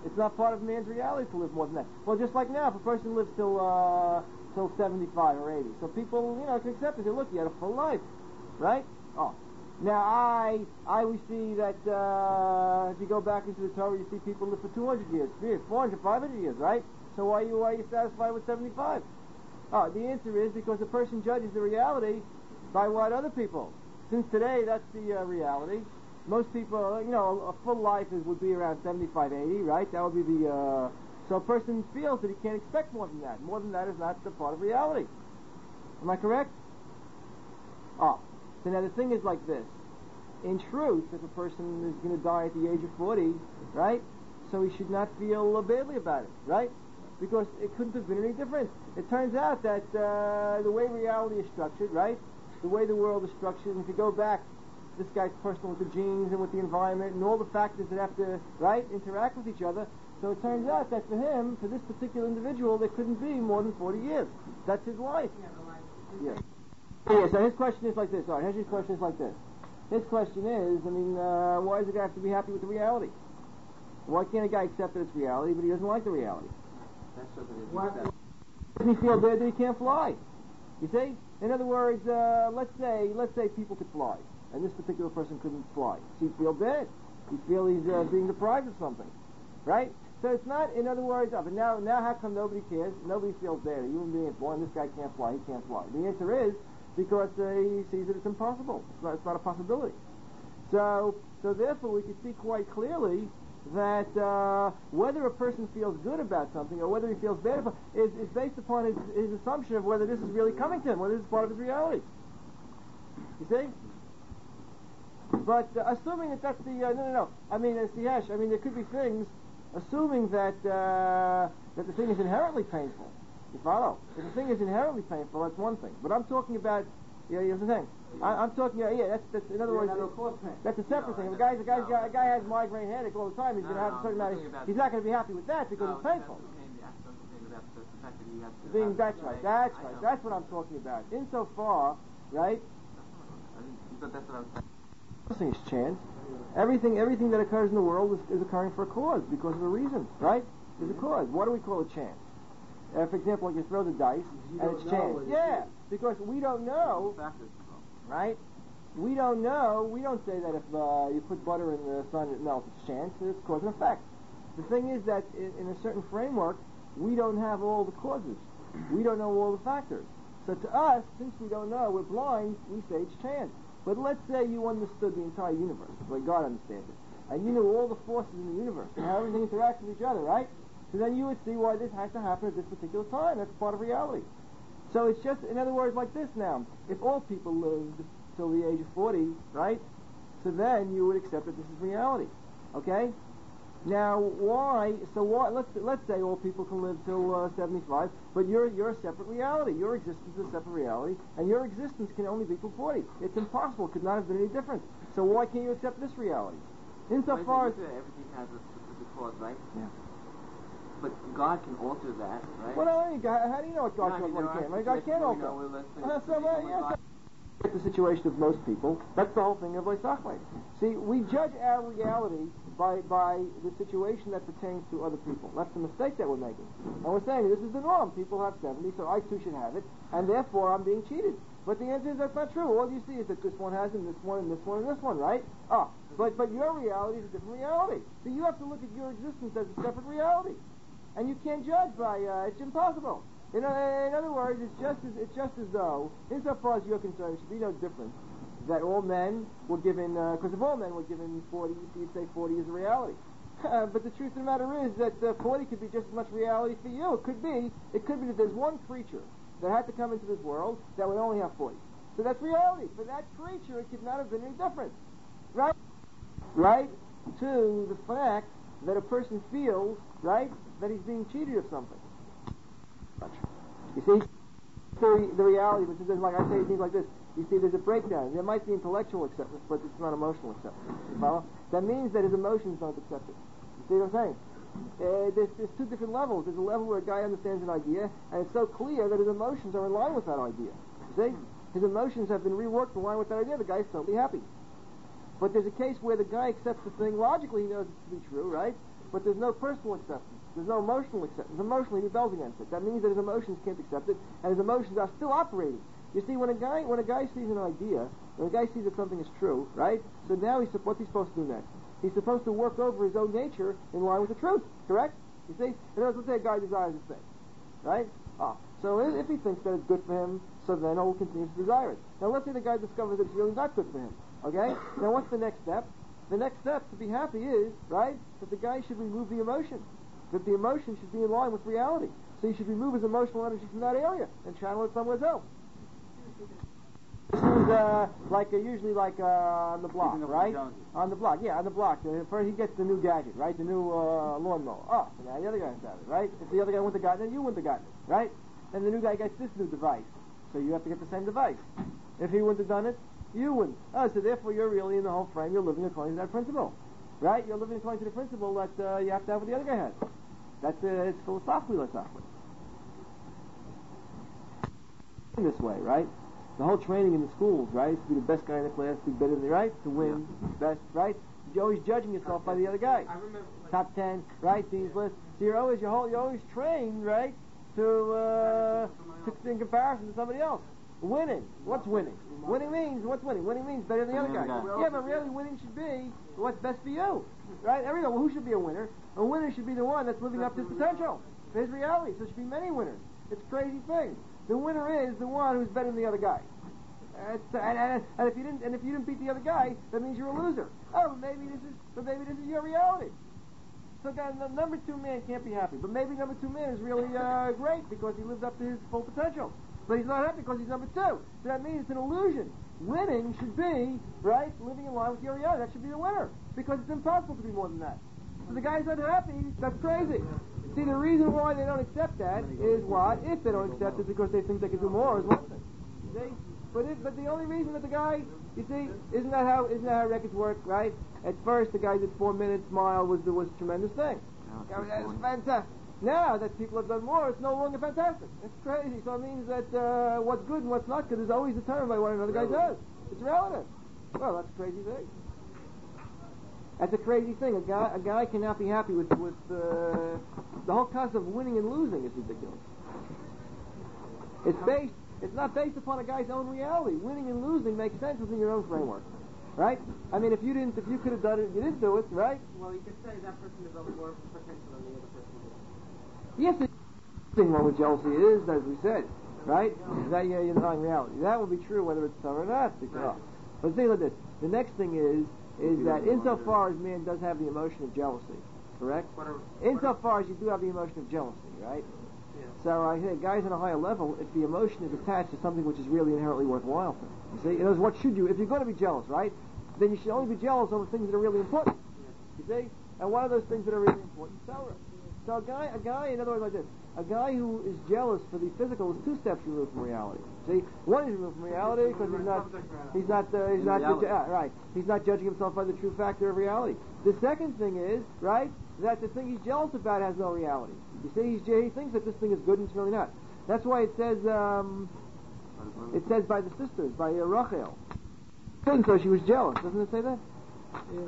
It's not part of man's reality to live more than that. Well, just like now, if a person lives till uh, till seventy-five or eighty, so people, you know, can accept it. Say, look, you had a full life, right? Oh, now I I we see that uh, if you go back into the Torah, you see people live for two hundred years, three hundred, four hundred, five hundred years, right? So why are you why are you satisfied with seventy-five? Oh, the answer is because the person judges the reality by what other people. Since today, that's the uh, reality. Most people, you know, a full life is, would be around seventy-five, eighty, right? That would be the, uh, so a person feels that he can't expect more than that. More than that is not the part of reality. Am I correct? Oh, so now the thing is like this. In truth, if a person is going to die at the age of forty, right? So he should not feel uh, badly about it, right? Because it couldn't have been any different. It turns out that uh, the way reality is structured, right? The way the world is structured, and if you go back, this guy's personal with the genes and with the environment and all the factors that have to, right, interact with each other. So it turns out that for him, for this particular individual, there couldn't be more than forty years. That's his life. Yeah. Yeah, so his question is like this. All right, his question is like this. His question is, I mean, uh, why does the guy have to be happy with the reality? Why can't a guy accept that it's reality, but he doesn't like the reality? That's what it is. Why- Doesn't he feel bad that he can't fly? You see? In other words, uh, let's say, let's say people could fly, and this particular person couldn't fly. So he'd feel bad. He'd feel he's uh, being deprived of something, right? So it's not, in other words, oh, but now, now how come nobody cares? Nobody feels bad. A human being is born, this guy can't fly, he can't fly. The answer is because uh, he sees that it's impossible. It's not, it's not a possibility. So, so therefore, we can see quite clearly that uh, whether a person feels good about something or whether he feels bad about it is, is based upon his, his assumption of whether this is really coming to him, whether this is part of his reality. You see? But uh, assuming that that's the uh, no, no, no. I mean, uh, Siyesh, I mean, there could be things. Assuming that uh, that the thing is inherently painful. You follow? If the thing is inherently painful, that's one thing. But I'm talking about. Yeah, you know what I'm saying? I, I'm talking. Uh, yeah, that's that's in other words. That's a separate thing. If a guy's a guy's got, a guy has migraine headache all the time, he's No, going to have no, a certain I'm amount. Of, talking he's not going to be happy with that because No, it's painful. that's the same- that's the same about the fact that he has to Being, have- that's right. That's right. That's what I'm talking about. Insofar, right? I didn't- you thought that's what I was saying. Nothing is chance. Everything, everything that occurs in the world is, is occurring for a cause because of a reason, right? There's a cause. What do we call a chance? Uh, for example, like you throw the dice You and don't it's know chance. what it Yeah, is. because we don't know, Factors. right? We don't know. We don't say that if uh, you put butter in the sun it melts, it's chance. It's cause and effect. The thing is that in, in a certain framework, we don't have all the causes. We don't know all the factors. So to us, since we don't know, we're blind. We say it's chance. But let's say you understood the entire universe, the way God understands it, and you knew all the forces in the universe and how everything interacts with each other, right? So then you would see why this has to happen at this particular time. That's part of reality. So it's just, in other words, like this now. If all people lived till the age of forty, right? So then you would accept that this is reality. Okay? Now, why? So why? Let's let's say all people can live till uh, seventy-five, but you're you're a separate reality. Your existence is a separate reality, and your existence can only be till forty. It's impossible. It could not have been any different. So why can't you accept this reality? Insofar as You said everything has a specific cause, right? Yeah. But God can alter that, right? well, no, you got- how do you know what God No, I can mean, what there He are can't? Like, God situations can't where we alter. know, well, let's say Uh, it's so, the uh, reason why yes, God- the situation of most people. That's the whole thing of Leisachme. See, we judge our reality by by the situation that pertains to other people. That's the mistake that we're making. And we're saying this is the norm. People have seventy, so I too should have it, and therefore I'm being cheated. But the answer is that's not true. All you see is that this one has it, and this one, and this one, and this one, right? Ah, but but your reality is a different reality. So you have to look at your existence as a separate reality, and you can't judge by uh, it's impossible. In, uh, in other words, it's just as it's just as though, insofar as you're concerned, it should be no different that all men were given, because if all men were given forty, you'd say forty is a reality. Uh, but the truth of the matter is that uh, forty could be just as much reality for you. It could be, it could be that there's one creature that had to come into this world that would only have forty. So that's reality. For that creature, it could not have been any different, right? Right to the fact that a person feels, right, that he's being cheated of something. You see, the, the reality, which is like I say things like this. You see, there's a breakdown. There might be intellectual acceptance, but it's not emotional acceptance. You follow? That means that his emotions don't accept it. You see what I'm saying? Uh, there's, there's two different levels. There's a level where a guy understands an idea, and it's so clear that his emotions are in line with that idea. You see? His emotions have been reworked in line with that idea. The guy's totally happy. But there's a case where the guy accepts the thing. Logically, he knows it to be true, right? but there's no personal acceptance. There's no emotional acceptance. Emotionally, he rebels against it. That means that his emotions can't accept it, and his emotions are still operating. You see, when a guy when a guy sees an idea, when a guy sees that something is true, right? So now he's what's he supposed to do next? He's supposed to work over his own nature in line with the truth. Correct? You see? In other words, let's say a guy desires a thing, right? Ah, so if he thinks that it's good for him, so then he'll continue to desire it. Now, let's say the guy discovers that it's really not good for him. Okay? Now, what's the next step? The next step to be happy is, right, that the guy should remove the emotion. That the emotion should be in line with reality. So he should remove his emotional energy from that area and channel it somewhere else. This is uh, like uh, usually like uh, on the block, right? On the block, yeah, on the block. Uh, first he gets the new gadget, right? The new uh, lawnmower. Oh, so now the other guy's got it, right? If the other guy wouldn't have gotten it, you wouldn't have gotten it, right? And the new guy gets this new device, so you have to get the same device. If he wouldn't have done it, you wouldn't. Oh, so therefore you're really in the whole frame. You're living according to that principle, right? You're living according to the principle that uh, you have to have what the other guy has. That's uh, it's philosophically let's in this way, right? The whole training in the schools, right, is to be the best guy in the class, to be better than the right, to win, yeah. best, right? You're always judging yourself by the other guy. I remember, like, top ten, right? These lists. So you're always you're, whole, you're always trained, right, to uh, to in comparison to somebody else. Winning. What's winning? Winning means what's winning? Winning means better than the other guy. Yeah, but really, winning should be what's best for you, right? Everyone. Well, who should be a winner? A winner should be the one that's living up to his potential, to his reality. So there should be many winners. It's a crazy thing. The winner is the one who's better than the other guy. Uh, and, and, and if you didn't, and if you didn't beat the other guy, that means you're a loser. Oh, but maybe this is, but maybe this is your reality. So, guy, the number two man can't be happy. But maybe number two man is really uh, great because he lived up to his full potential. But he's not happy because he's number two. So that means it's an illusion. Winning should be right, living in line with your reality. That should be the winner because it's impossible to be more than that. So the guy's unhappy. That's crazy. See, the reason why they don't accept that is what? If they don't accept it, because they think they can do more, is one thing. You see? But if, but the only reason that the guy, you see, isn't that how isn't that how records work, right? At first, the guy did four minutes mile was the was a tremendous thing. No, that was fantastic. Now that people have done more, it's no longer fantastic. It's crazy. So it means that uh, what's good and what's not good is always determined by what another guy does. It's relative. Well, that's a crazy thing. That's a crazy thing. A guy, a guy cannot be happy with with uh, the whole concept of winning and losing is ridiculous. It's based. It's not based upon a guy's own reality. Winning and losing makes sense within your own framework, right? I mean, if you didn't, if you could have done it, you didn't do it, right? Well, you could say that person developed more potential than the other person did. Yes, the thing wrong with jealousy is, as we said, right? Is that you're denying reality. That will be true whether it's so or not. Because, but think like this. The next thing is. is that insofar as man does have the emotion of jealousy, correct? Insofar as you do have the emotion of jealousy, right? Yeah. So I think guys on a higher level, if the emotion is attached to something which is really inherently worthwhile for them. You see? In other words, what should you, if you're going to be jealous, right? Then you should only be jealous over things that are really important. You see? And one of those things that are really important is Torah. So a guy, a guy, in other words, like this, a guy who is jealous for the physical is two steps removed from reality. See, one is removed from reality because he's not, he's not, uh, he's not, the, uh, right? He's not judging himself by the true factor of reality. The second thing is, right, that the thing he's jealous about has no reality. You see, he's, he thinks that this thing is good and it's really not. That's why it says, um, it says by the sisters, by uh, Rachel. So she was jealous. Doesn't it say that? Yeah.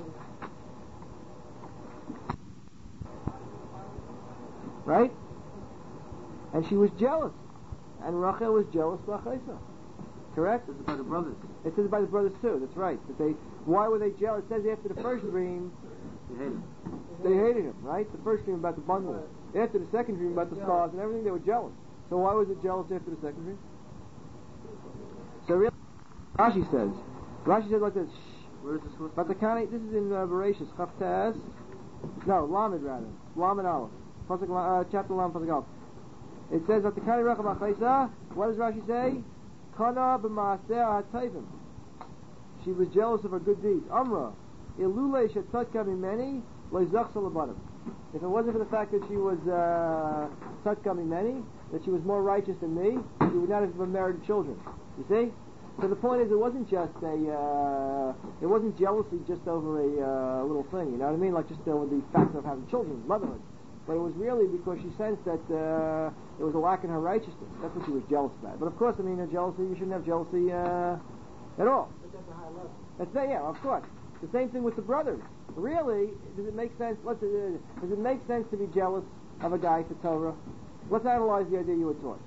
Right? And she was jealous. And Rachel was jealous by Chaysa. Correct? This is by the brothers. It says by the brothers too, that's right. But they, why were they jealous? It says after the first dream, They hate him. they hated him, right? The first dream about the bundle. After the second dream about the stars and everything, they were jealous. So why was it jealous after the second dream? So really, Rashi says, Rashi says like this, Where is this source? but the Kani, this is in uh, Bereshis, Chavtas, no, Lamed rather, Lamed Aleph, Pasuk, uh, chapter Lamed, Pasuk Aleph. It says that the Kani Rachel B'Chaysa, what does Rashi say? Kana b'maaseh ha'tayvim. She was jealous of her good deeds. Amra, ilule shetzadka mimeni, le'zachsa l'banim. If it wasn't for the fact that she was uh, tzadka mimeni, that she was more righteous than me, she would not have merited children. You see? So the point is, it wasn't just a, uh, it wasn't jealousy just over a uh, little thing, you know what I mean? Like just over the fact of having children, motherhood. But it was really because she sensed that uh, there was a lack in her righteousness. That's what she was jealous about. But of course, I mean, a jealousy, you shouldn't have jealousy uh, at all. But that's a high level. That's yeah, of course. The same thing with the brothers. really, does it make sense? Let's, uh, does it make sense to be jealous of a guy for Torah? Let's analyze the idea you were taught.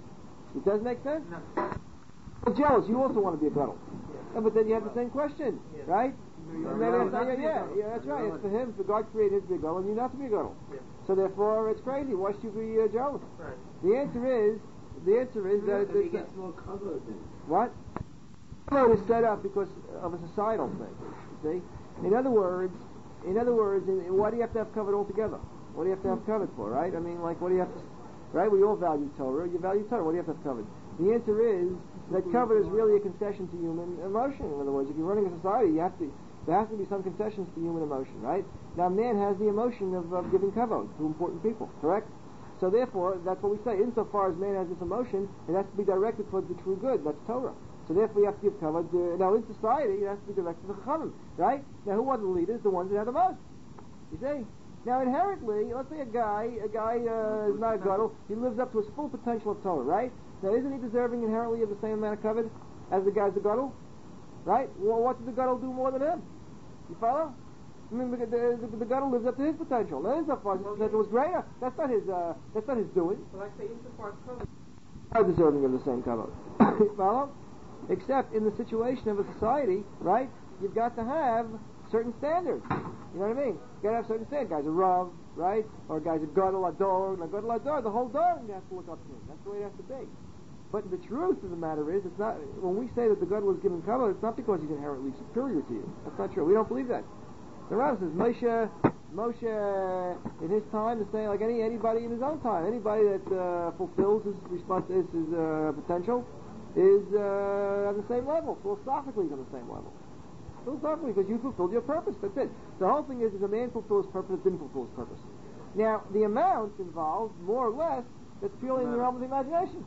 It does make sense? No. Well, jealous, you also want to be a gadol. Yeah. Yeah, but then you have the same question, Yeah. right? You're And maybe allowed that's- not yeah, to be a yeah, gadol. yeah, that's You're right. allowed. It's for him, for God created him to be a gadol, and you not to be a gadol. Yeah. So therefore, it's crazy. Why should you be uh, jealous? Right. The answer is, the answer is that Maybe he it's, gets more covered then. what? Kavod is set up because of a societal thing. You see, in other words, in other words, in, why do you have to have covered altogether? What do you have to have covered for? Right? I mean, like, what do you have to? Right? We all value Torah. You value Torah. What do you have to have covered? The answer is that covered is really a concession to human emotion. In other words, if you're running a society, you have to. There has to be some concessions to human emotion, right? Now, man has the emotion of, of giving kavod to important people, correct? So therefore, that's what we say. Insofar as man has this emotion, it has to be directed towards the true good. That's Torah. So therefore, you have to give kavod. Uh, now, in society, it has to be directed to the chachamim, right? Now, who are the leaders? The ones that have the most. You see? Now, inherently, let's say a guy, a guy uh, is not a gadol. He lives up to his full potential of Torah, right? Now, isn't he deserving inherently of the same amount of kavod as the guy's a gadol? Right? Well, what did the gadol do more than him? You follow? I mean, the, the, the, the gadol lives up to his potential. Now, insofar as his potential was greater, that's not his. Uh, that's not his doing. Well, I say insofar as covered. Are deserving of the same kavod. You follow? Except in the situation of a society, right? You've got to have certain standards. You know what I mean? You got to have certain standards. Guys are rav, right? Or guys are gadol ador. Now, gadol ador, the whole door you have to look up to him. That's the way it has to be. But the truth of the matter is, it's not. When we say that the gadol is given kavod, it's not because he's inherently superior to you. That's not true. We don't believe that. The Rav says Moshe, Moshe in his time is saying like any anybody in his own time, anybody that uh, fulfills his response, his, his uh, potential, is uh, on the same level. Philosophically, he's on the same level. Philosophically, because you fulfilled your purpose. That's it. The whole thing is, is a man fulfills his purpose, didn't fulfill his purpose. Now, the amount involved, more or less, that's purely in the realm of the imagination.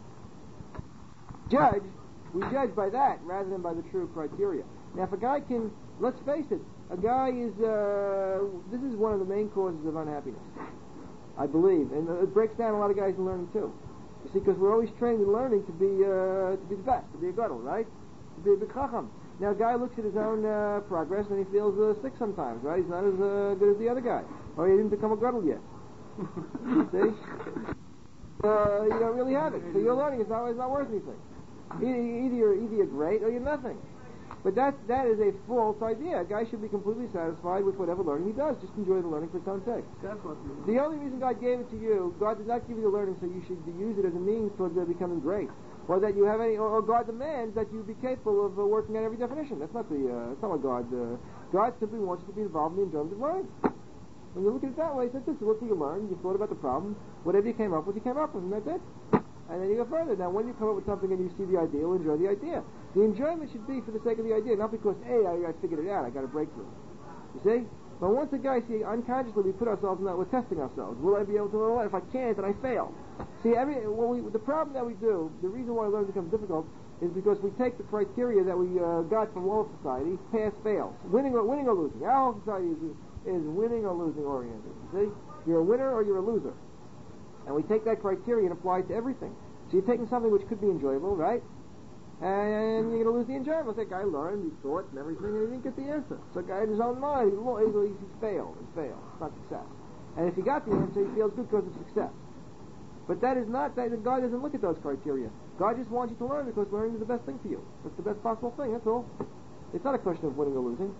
Judge, we judge by that rather than by the true criteria. Now, if a guy can, let's face it, a guy is, uh, this is one of the main causes of unhappiness, I believe, and it breaks down a lot of guys in learning too. You see, because we're always trained in learning to be, uh, to be the best, to be a gadol, right? To be a big chacham. Now, a guy looks at his own uh, progress and he feels uh, sick sometimes, right? He's not as uh, good as the other guy, or he didn't become a gadol yet. You see? Uh, you don't really have it, so your learning is not, is not worth anything. Either, either, you're, either you're great or you're nothing. But that that is a false idea. A guy should be completely satisfied with whatever learning he does. Just enjoy the learning for its own sake. The only reason God gave it to you, God did not give you the learning so you should use it as a means towards uh, becoming great, or that you have any, or, or God demands that you be capable of uh, working out every definition. That's not the. Uh, that's not what God. Uh, God simply wants you to be involved in the enjoyment of learning. When you look at it that way, he says, "This is what you learned. You thought about the problem. Whatever you came up with, you came up with, and that's it." And then you go further. Now, when you come up with something and you see the idea, you'll enjoy the idea. The enjoyment should be for the sake of the idea, not because, hey, I, I figured it out, I got a breakthrough. You see? But once a guy, see, unconsciously we put ourselves in that, we're testing ourselves. Will I be able to learn? If I can't, then I fail. See, every when we, the problem that we do, the reason why learning becomes difficult, is because we take the criteria that we uh, got from all of society, pass, fails. Winning or, winning or losing. Our whole society is, is winning or losing oriented. You see? You're a winner or you're a loser. And we take that criteria and apply it to everything. So you're taking something which could be enjoyable, right? And you're going to lose the enjoyment. That guy learned, he thought, and everything, and he didn't get the answer. So a guy in his own mind, he, he failed and failed. It's not success. And if he got the answer, he feels good because of success. But that is not, that God doesn't look at those criteria. God just wants you to learn because learning is the best thing for you. It's the best possible thing, that's all. It's not a question of winning or losing.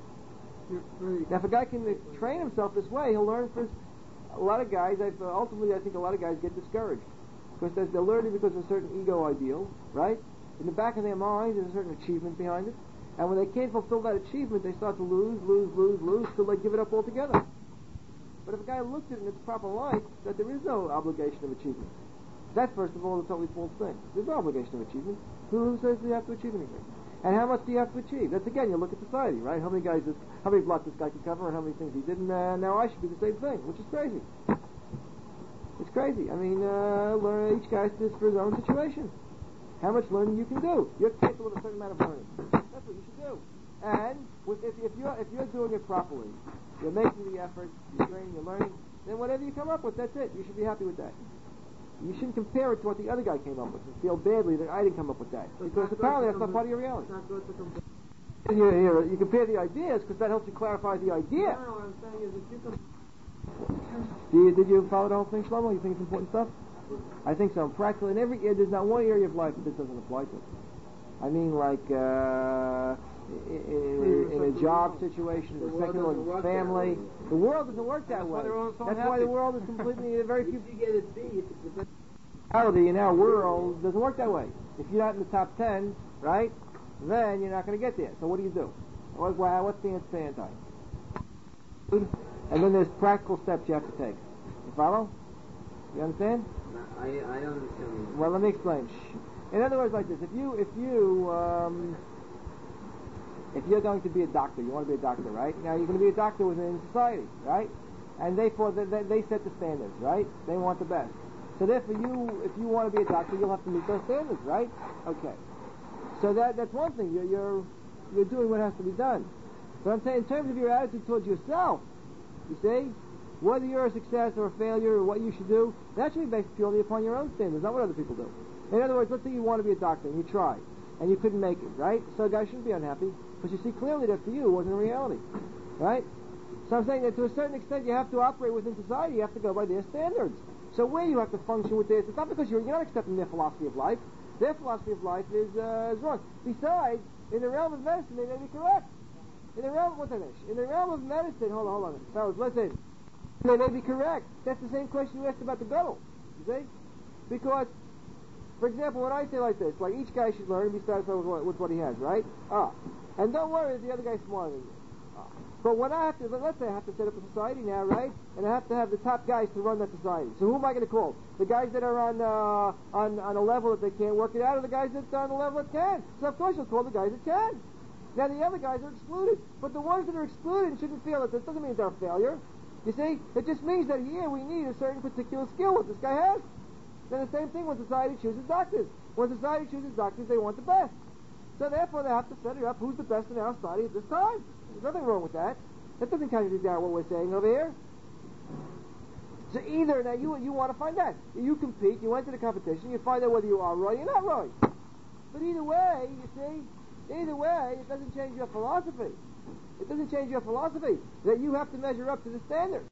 Now, if a guy can train himself this way, he'll learn for his... A lot of guys, I've, uh, ultimately, I think a lot of guys get discouraged because they're learning because of a certain ego ideal, right? In the back of their minds, there's a certain achievement behind it, and when they can't fulfill that achievement, they start to lose, lose, lose, lose, till they give it up altogether. But if a guy looks at it in its proper light, that there is no obligation of achievement. That, first of all, is a totally false thing. There's no obligation of achievement. Who says you have to achieve anything? And how much do you have to achieve? That's again, you look at society, right? How many guys, this, how many blocks this guy could cover, and how many things he did, and uh, now I should do the same thing, which is crazy. It's crazy. I mean, uh, learn, each guy does for his own situation. How much learning you can do? You're capable of a certain amount of learning. That's what you should do. And with, if, if you're if you're doing it properly, you're making the effort, you're training, you're learning, then whatever you come up with, that's it. You should be happy with that. You shouldn't compare it to what the other guy came up with and feel badly that I didn't come up with that. Because apparently that's not part of your reality. You, you, you compare the ideas because that helps you clarify the idea. No, what I'm saying is if you can... Do you, did you follow the whole thing, Shlomo? You think it's important stuff? I think so. Practically in every there's not one area of life that this doesn't apply to. I mean, like uh, in, in, in a job situation, in a secular family. The world doesn't work that way. That's why the world is completely very few. If you get a B, it's the best. Reality in our world doesn't work that way. If you're not in the top ten, right, then you're not going to get there. So what do you do? What, what's the answer to anti? And then there's practical steps you have to take. You follow? You understand? I, I understand. Well, let me explain. Shh. In other words, like this: if you, if you, um, if you're going to be a doctor, you want to be a doctor, right? Now you're going to be a doctor within society, right? And they, for they, they set the standards, right? They want the best. So therefore, you, if you want to be a doctor, you'll have to meet those standards, right? Okay. So that that's one thing. You're you're you're doing what has to be done. But I'm saying, in terms of your attitude towards yourself, you see, whether you're a success or a failure or what you should do, that should be based purely upon your own standards, not what other people do. In other words, let's say you want to be a doctor and you try, and you couldn't make it, right? So a guy shouldn't be unhappy, because you see clearly that for you it wasn't a reality, right? So I'm saying that to a certain extent you have to operate within society, you have to go by their standards. So where you have to function with theirs, it's not because you're, you're not accepting their philosophy of life. Their philosophy of life is, uh, is wrong. Besides, in the realm of medicine, they may be correct. In the realm, what's that? In the realm of medicine, hold on, hold on, fellas, listen. They may be correct. That's the same question you asked about the guddle. You see? Because, for example, when I say like this, like each guy should learn and be satisfied with what, with what he has, right? Ah. And don't worry if the other guy's smarter than you. Ah. But when I have to, let's say I have to set up a society now, right? And I have to have the top guys to run that society. So who am I going to call? The guys that are on uh, on on a level that they can't work it out, or the guys that are on a level that can? So of course you'll call the guys that can. Now the other guys are excluded. But the ones that are excluded shouldn't feel that this doesn't mean they're a failure. You see? It just means that here we need a certain particular skill what this guy has. Then the same thing when society chooses doctors. When society chooses doctors, they want the best. So therefore they have to set it up who's the best in our society at this time. There's nothing wrong with that. That doesn't contradict what we're saying over here. So either, now you you want to find out. You compete, you enter the competition, you find out whether you are right or not right. But either way, you see, either way, it doesn't change your philosophy. It doesn't change your philosophy that you have to measure up to the standard.